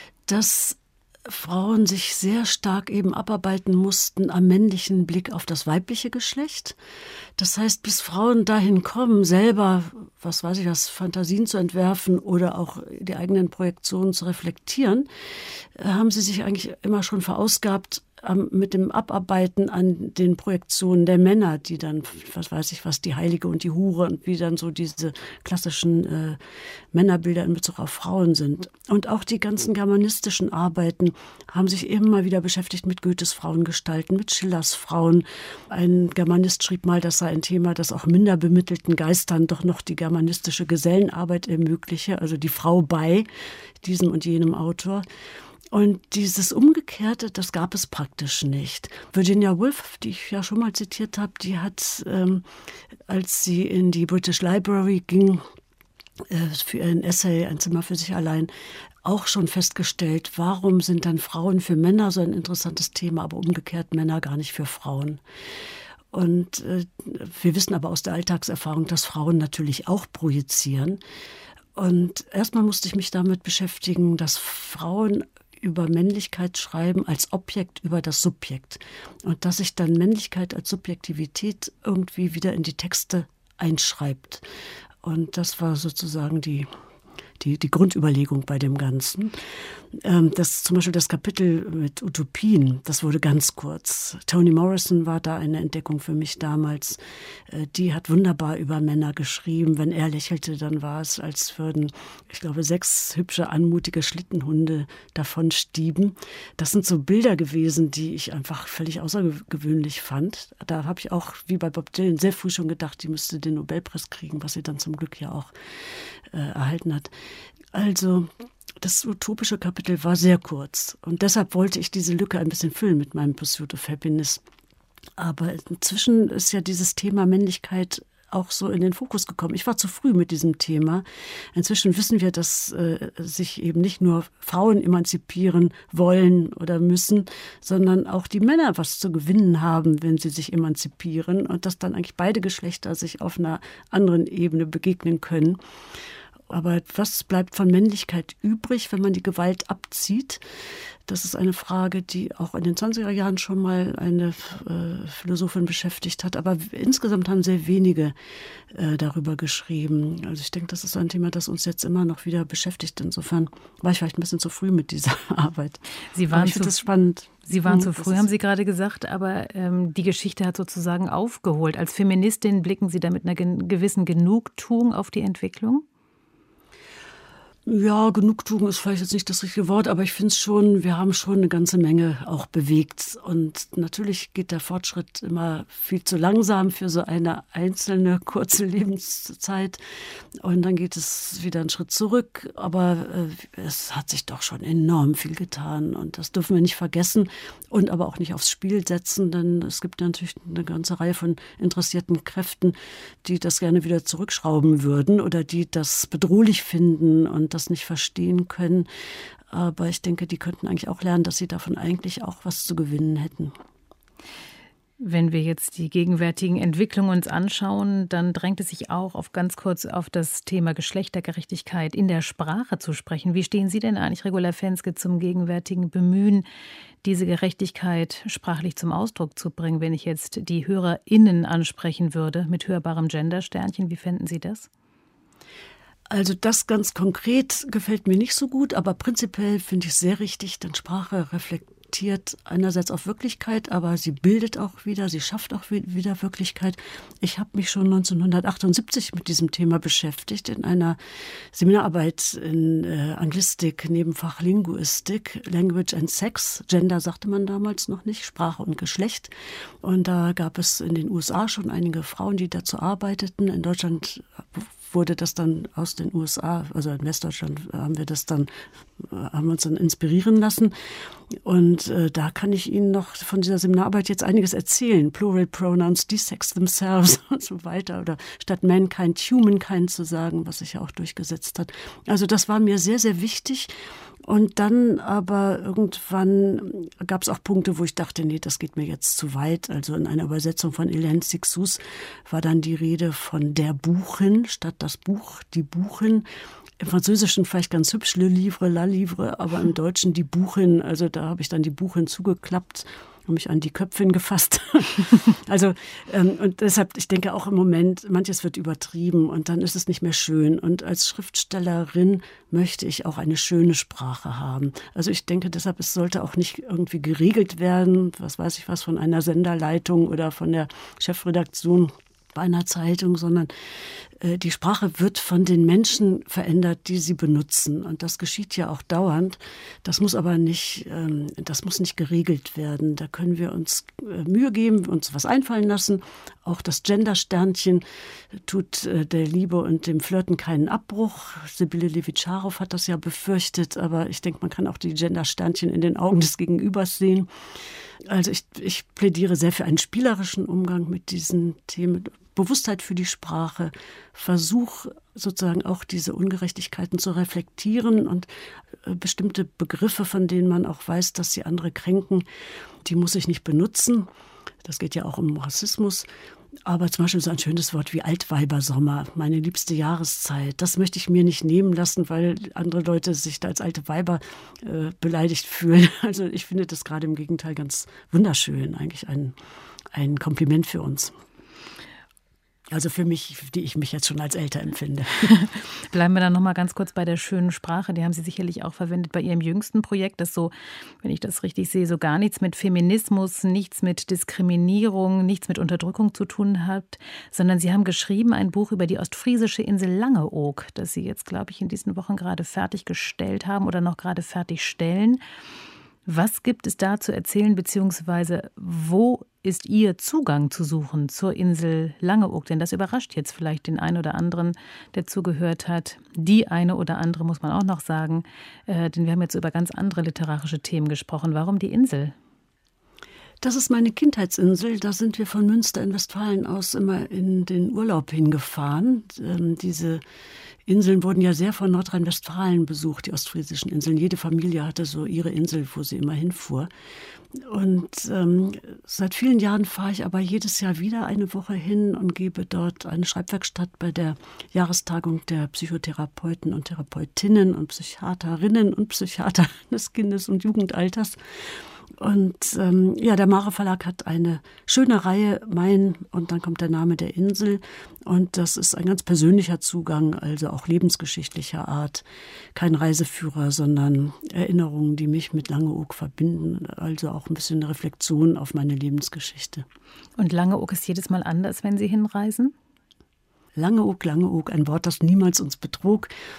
dass Frauen sich sehr stark eben abarbeiten mussten am männlichen Blick auf das weibliche Geschlecht. Das heißt, bis Frauen dahin kommen, selber, was weiß ich was, Fantasien zu entwerfen oder auch die eigenen Projektionen zu reflektieren, haben sie sich eigentlich immer schon verausgabt mit dem Abarbeiten an den Projektionen der Männer, die dann, was weiß ich was, die Heilige und die Hure und wie dann so diese klassischen äh, Männerbilder in Bezug auf Frauen sind. Und auch die ganzen germanistischen Arbeiten haben sich immer wieder beschäftigt mit Goethes Frauengestalten, mit Schillers Frauen. Ein Germanist schrieb mal, das sei ein Thema, das auch minder bemittelten Geistern doch noch die germanistische Gesellenarbeit ermögliche, also die Frau bei diesem und jenem Autor. Und dieses Umgekehrte, das gab es praktisch nicht. Virginia Woolf, die ich ja schon mal zitiert habe, die hat, ähm, als sie in die British Library ging, äh, für ihren Essay Ein Zimmer für sich allein, auch schon festgestellt, warum sind dann Frauen für Männer so ein interessantes Thema, aber umgekehrt Männer gar nicht für Frauen. Und äh, wir wissen aber aus der Alltagserfahrung, dass Frauen natürlich auch projizieren. Und erstmal musste ich mich damit beschäftigen, dass Frauen über Männlichkeit schreiben als Objekt über das Subjekt. Und dass sich dann Männlichkeit als Subjektivität irgendwie wieder in die Texte einschreibt. Und das war sozusagen die, die, die Grundüberlegung bei dem Ganzen. Das, zum Beispiel das Kapitel mit Utopien, das wurde ganz kurz. Toni Morrison war da eine Entdeckung für mich damals. Die hat wunderbar über Männer geschrieben. Wenn er lächelte, dann war es, als würden, ich glaube, sechs hübsche, anmutige Schlittenhunde davon stieben. Das sind so Bilder gewesen, die ich einfach völlig außergewöhnlich fand. Da habe ich auch, wie bei Bob Dylan, sehr früh schon gedacht, die müsste den Nobelpreis kriegen, was sie dann zum Glück ja auch äh, erhalten hat. Also das utopische Kapitel war sehr kurz und deshalb wollte ich diese Lücke ein bisschen füllen mit meinem Pursuit of Happiness. Aber inzwischen ist ja dieses Thema Männlichkeit auch so in den Fokus gekommen. Ich war zu früh mit diesem Thema. Inzwischen wissen wir, dass äh, sich eben nicht nur Frauen emanzipieren wollen oder müssen, sondern auch die Männer was zu gewinnen haben, wenn sie sich emanzipieren und dass dann eigentlich beide Geschlechter sich auf einer anderen Ebene begegnen können. Aber was bleibt von Männlichkeit übrig, wenn man die Gewalt abzieht? Das ist eine Frage, die auch in den zwanziger Jahren schon mal eine äh, Philosophin beschäftigt hat. Aber insgesamt haben sehr wenige äh, darüber geschrieben. Also ich denke, das ist ein Thema, das uns jetzt immer noch wieder beschäftigt. Insofern war ich vielleicht ein bisschen zu früh mit dieser Arbeit. Sie waren aber ich finde das spannend. Sie waren zu früh, haben Sie gerade gesagt, aber ähm, die Geschichte hat sozusagen aufgeholt. Als Feministin blicken Sie da mit einer gewissen Genugtuung auf die Entwicklung? Ja, Genugtuung ist vielleicht jetzt nicht das richtige Wort, aber ich finde es schon, wir haben schon eine ganze Menge auch bewegt. Und natürlich geht der Fortschritt immer viel zu langsam für so eine einzelne kurze Lebenszeit. Und dann geht es wieder einen Schritt zurück. Aber äh, es hat sich doch schon enorm viel getan. Und das dürfen wir nicht vergessen und aber auch nicht aufs Spiel setzen, denn es gibt ja natürlich eine ganze Reihe von interessierten Kräften, die das gerne wieder zurückschrauben würden oder die das bedrohlich finden und das nicht verstehen können. Aber ich denke, die könnten eigentlich auch lernen, dass sie davon eigentlich auch was zu gewinnen hätten. Wenn wir jetzt die gegenwärtigen Entwicklungen uns anschauen, dann drängt es sich auch auf ganz kurz auf das Thema Geschlechtergerechtigkeit in der Sprache zu sprechen. Wie stehen Sie denn eigentlich, Regula Fenske, zum gegenwärtigen Bemühen, diese Gerechtigkeit sprachlich zum Ausdruck zu bringen? Wenn ich jetzt die HörerInnen ansprechen würde mit hörbarem Gendersternchen, wie fänden Sie das? Also das ganz konkret gefällt mir nicht so gut, aber prinzipiell finde ich es sehr richtig, denn Sprache reflektiert einerseits auf Wirklichkeit, aber sie bildet auch wieder, sie schafft auch wieder Wirklichkeit. Ich habe mich schon neunzehnhundertachtundsiebzig mit diesem Thema beschäftigt in einer Seminararbeit in äh, Anglistik, Nebenfach Linguistik, Language and Sex, Gender sagte man damals noch nicht, Sprache und Geschlecht. Und da gab es in den U S A schon einige Frauen, die dazu arbeiteten. In Deutschland wurde das dann aus den U S A, also in Westdeutschland haben wir das dann, haben wir uns dann inspirieren lassen. Und äh, da kann ich Ihnen noch von dieser Seminararbeit jetzt einiges erzählen. Plural Pronouns, de-sex themselves und so weiter. Oder statt Mankind, Humankind zu sagen, was sich ja auch durchgesetzt hat. Also das war mir sehr, sehr wichtig. Und dann aber irgendwann gab es auch Punkte, wo ich dachte, nee, das geht mir jetzt zu weit. Also in einer Übersetzung von Hélène Cixous war dann die Rede von der Buchin statt das Buch, die Buchin. Im Französischen vielleicht ganz hübsch, le livre, la livre, aber im Deutschen die Buchin. Also da habe ich dann die Buchin zugeklappt und mich an die Köpfin gefasst. Also ähm, und deshalb, ich denke auch im Moment, manches wird übertrieben und dann ist es nicht mehr schön. Und als Schriftstellerin möchte ich auch eine schöne Sprache haben. Also ich denke deshalb, es sollte auch nicht irgendwie geregelt werden, was weiß ich was, von einer Senderleitung oder von der Chefredaktion bei einer Zeitung, sondern äh, die Sprache wird von den Menschen verändert, die sie benutzen. Und das geschieht ja auch dauernd. Das muss aber nicht, ähm, das muss nicht geregelt werden. Da können wir uns äh, Mühe geben, uns was einfallen lassen. Auch das Gender-Sternchen tut äh, der Liebe und dem Flirten keinen Abbruch. Sibylle Levitscharow hat das ja befürchtet, aber ich denke, man kann auch die Gender-Sternchen in den Augen des Gegenübers sehen. Also ich, ich plädiere sehr für einen spielerischen Umgang mit diesen Themen. Bewusstheit für die Sprache, Versuch sozusagen auch diese Ungerechtigkeiten zu reflektieren und äh, bestimmte Begriffe, von denen man auch weiß, dass sie andere kränken, die muss ich nicht benutzen. Das geht ja auch um Rassismus. Aber zum Beispiel so ein schönes Wort wie Altweibersommer, meine liebste Jahreszeit, das möchte ich mir nicht nehmen lassen, weil andere Leute sich da als alte Weiber äh, beleidigt fühlen. Also ich finde das gerade im Gegenteil ganz wunderschön, eigentlich ein, ein Kompliment für uns. Also für mich, die ich mich jetzt schon als älter empfinde. Bleiben wir dann noch mal ganz kurz bei der schönen Sprache. Die haben Sie sicherlich auch verwendet bei Ihrem jüngsten Projekt, das so, wenn ich das richtig sehe, so gar nichts mit Feminismus, nichts mit Diskriminierung, nichts mit Unterdrückung zu tun hat, sondern Sie haben geschrieben ein Buch über die ostfriesische Insel Langeoog, das Sie jetzt, glaube ich, in diesen Wochen gerade fertiggestellt haben oder noch gerade fertigstellen. Was gibt es da zu erzählen, beziehungsweise wo ist Ihr Zugang zu suchen zur Insel Langeoog? Denn das überrascht jetzt vielleicht den einen oder anderen, der zugehört hat. Die eine oder andere muss man auch noch sagen, äh, denn wir haben jetzt über ganz andere literarische Themen gesprochen. Warum die Insel? Das ist meine Kindheitsinsel. Da sind wir von Münster in Westfalen aus immer in den Urlaub hingefahren. Ähm, diese Inseln wurden ja sehr von Nordrhein-Westfalen besucht, die ostfriesischen Inseln. Jede Familie hatte so ihre Insel, wo sie immer hinfuhr. Und ähm, seit vielen Jahren fahre ich aber jedes Jahr wieder eine Woche hin und gebe dort eine Schreibwerkstatt bei der Jahrestagung der Psychotherapeuten und Therapeutinnen und Psychiaterinnen und Psychiater des Kindes- und Jugendalters. Und ähm, ja, der Mare Verlag hat eine schöne Reihe, Mein, und dann kommt der Name der Insel. Und das ist ein ganz persönlicher Zugang, also auch lebensgeschichtlicher Art. Kein Reiseführer, sondern Erinnerungen, die mich mit Langeoog verbinden. Also auch ein bisschen eine Reflexion auf meine Lebensgeschichte. Und Langeoog ist jedes Mal anders, wenn Sie hinreisen? Langeoog, Langeoog, ein Wort, das niemals uns betrog.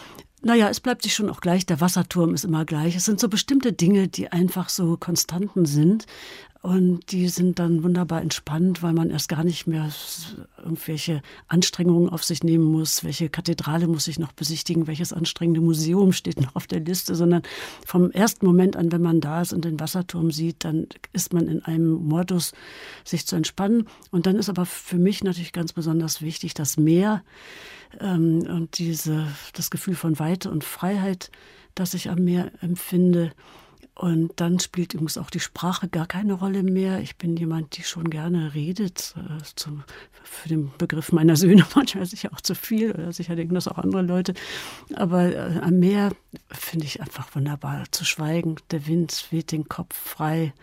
Naja, es bleibt sich schon auch gleich. Der Wasserturm ist immer gleich. Es sind so bestimmte Dinge, die einfach so Konstanten sind. Und die sind dann wunderbar entspannt, weil man erst gar nicht mehr irgendwelche Anstrengungen auf sich nehmen muss. Welche Kathedrale muss ich noch besichtigen? Welches anstrengende Museum steht noch auf der Liste? Sondern vom ersten Moment an, wenn man da ist und den Wasserturm sieht, dann ist man in einem Modus, sich zu entspannen. Und dann ist aber für mich natürlich ganz besonders wichtig, das Meer ähm, und diese, das Gefühl von Weite und Freiheit, das ich am Meer empfinde. Und dann spielt übrigens auch die Sprache gar keine Rolle mehr. Ich bin jemand, die schon gerne redet. Äh, zum, für den Begriff meiner Söhne manchmal sicher auch zu viel. Oder sicher denken das auch andere Leute. Aber äh, am Meer finde ich einfach wunderbar zu schweigen. Der Wind weht den Kopf frei.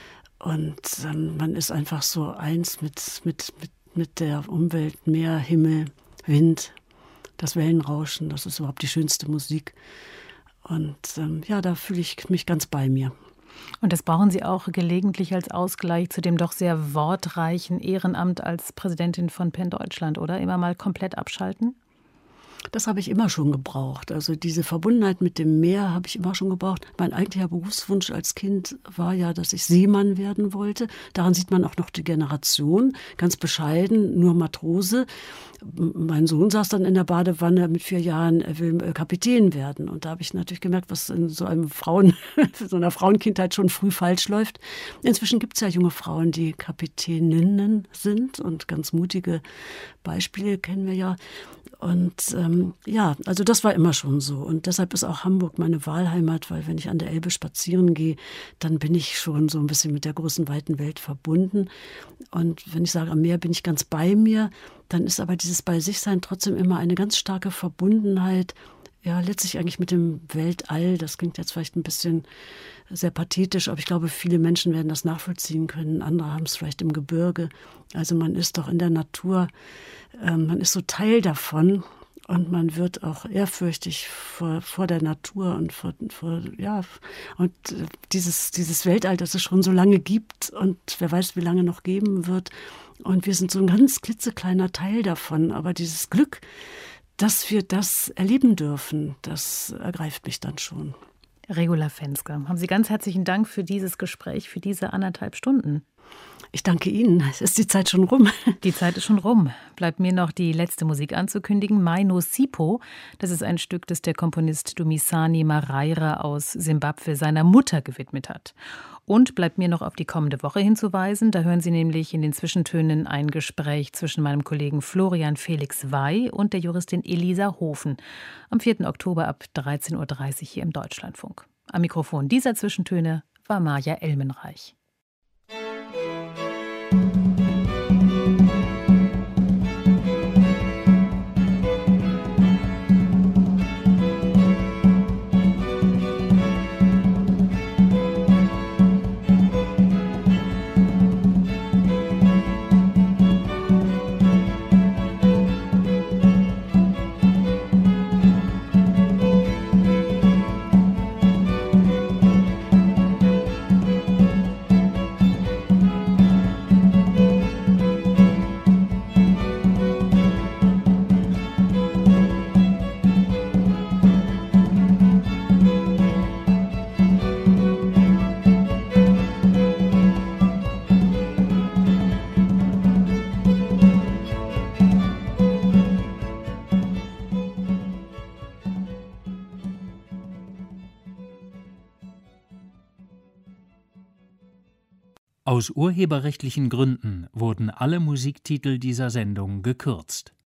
Und ähm, man ist einfach so eins mit, mit, mit, mit der Umwelt. Meer, Himmel, Wind, das Wellenrauschen. Das ist überhaupt die schönste Musik. Und ähm, ja, da fühle ich mich ganz bei mir. Und das brauchen Sie auch gelegentlich als Ausgleich zu dem doch sehr wortreichen Ehrenamt als Präsidentin von PEN Deutschland, oder? Immer mal komplett abschalten? Das habe ich immer schon gebraucht. Also diese Verbundenheit mit dem Meer habe ich immer schon gebraucht. Mein eigentlicher Berufswunsch als Kind war ja, dass ich Seemann werden wollte. Daran sieht man auch noch die Generation. Ganz bescheiden, nur Matrose. Mein Sohn saß dann in der Badewanne mit vier Jahren, er will Kapitän werden. Und da habe ich natürlich gemerkt, was in so einem Frauen, so einer Frauenkindheit schon früh falsch läuft. Inzwischen gibt es ja junge Frauen, die Kapitäninnen sind und ganz mutige Beispiele kennen wir ja. Und ähm, ja, also das war immer schon so. Und deshalb ist auch Hamburg meine Wahlheimat, weil wenn ich an der Elbe spazieren gehe, dann bin ich schon so ein bisschen mit der großen, weiten Welt verbunden. Und wenn ich sage, am Meer bin ich ganz bei mir, dann ist aber dieses Bei-sich-Sein trotzdem immer eine ganz starke Verbundenheit, ja, letztlich eigentlich mit dem Weltall. Das klingt jetzt vielleicht ein bisschen sehr pathetisch, aber ich glaube, viele Menschen werden das nachvollziehen können. Andere haben es vielleicht im Gebirge. Also man ist doch in der Natur, äh, man ist so Teil davon und man wird auch ehrfürchtig vor, vor der Natur und vor, vor ja, und dieses, dieses Weltall, das es schon so lange gibt und wer weiß, wie lange noch geben wird. Und wir sind so ein ganz klitzekleiner Teil davon. Aber dieses Glück, dass wir das erleben dürfen, das ergreift mich dann schon. Regula Fenske, haben Sie ganz herzlichen Dank für dieses Gespräch, für diese anderthalb Stunden. Ich danke Ihnen. Es ist die Zeit schon rum. Die Zeit ist schon rum. Bleibt mir noch die letzte Musik anzukündigen. Mai no Sipo. Das ist ein Stück, das der Komponist Dumisani Maraira aus Simbabwe seiner Mutter gewidmet hat. Und bleibt mir noch auf die kommende Woche hinzuweisen. Da hören Sie nämlich in den Zwischentönen ein Gespräch zwischen meinem Kollegen Florian Felix Wey und der Juristin Elisa Hofen. Am vierten Oktober ab dreizehn Uhr dreißig hier im Deutschlandfunk. Am Mikrofon dieser Zwischentöne war Maja Elmenreich. Aus urheberrechtlichen Gründen wurden alle Musiktitel dieser Sendung gekürzt.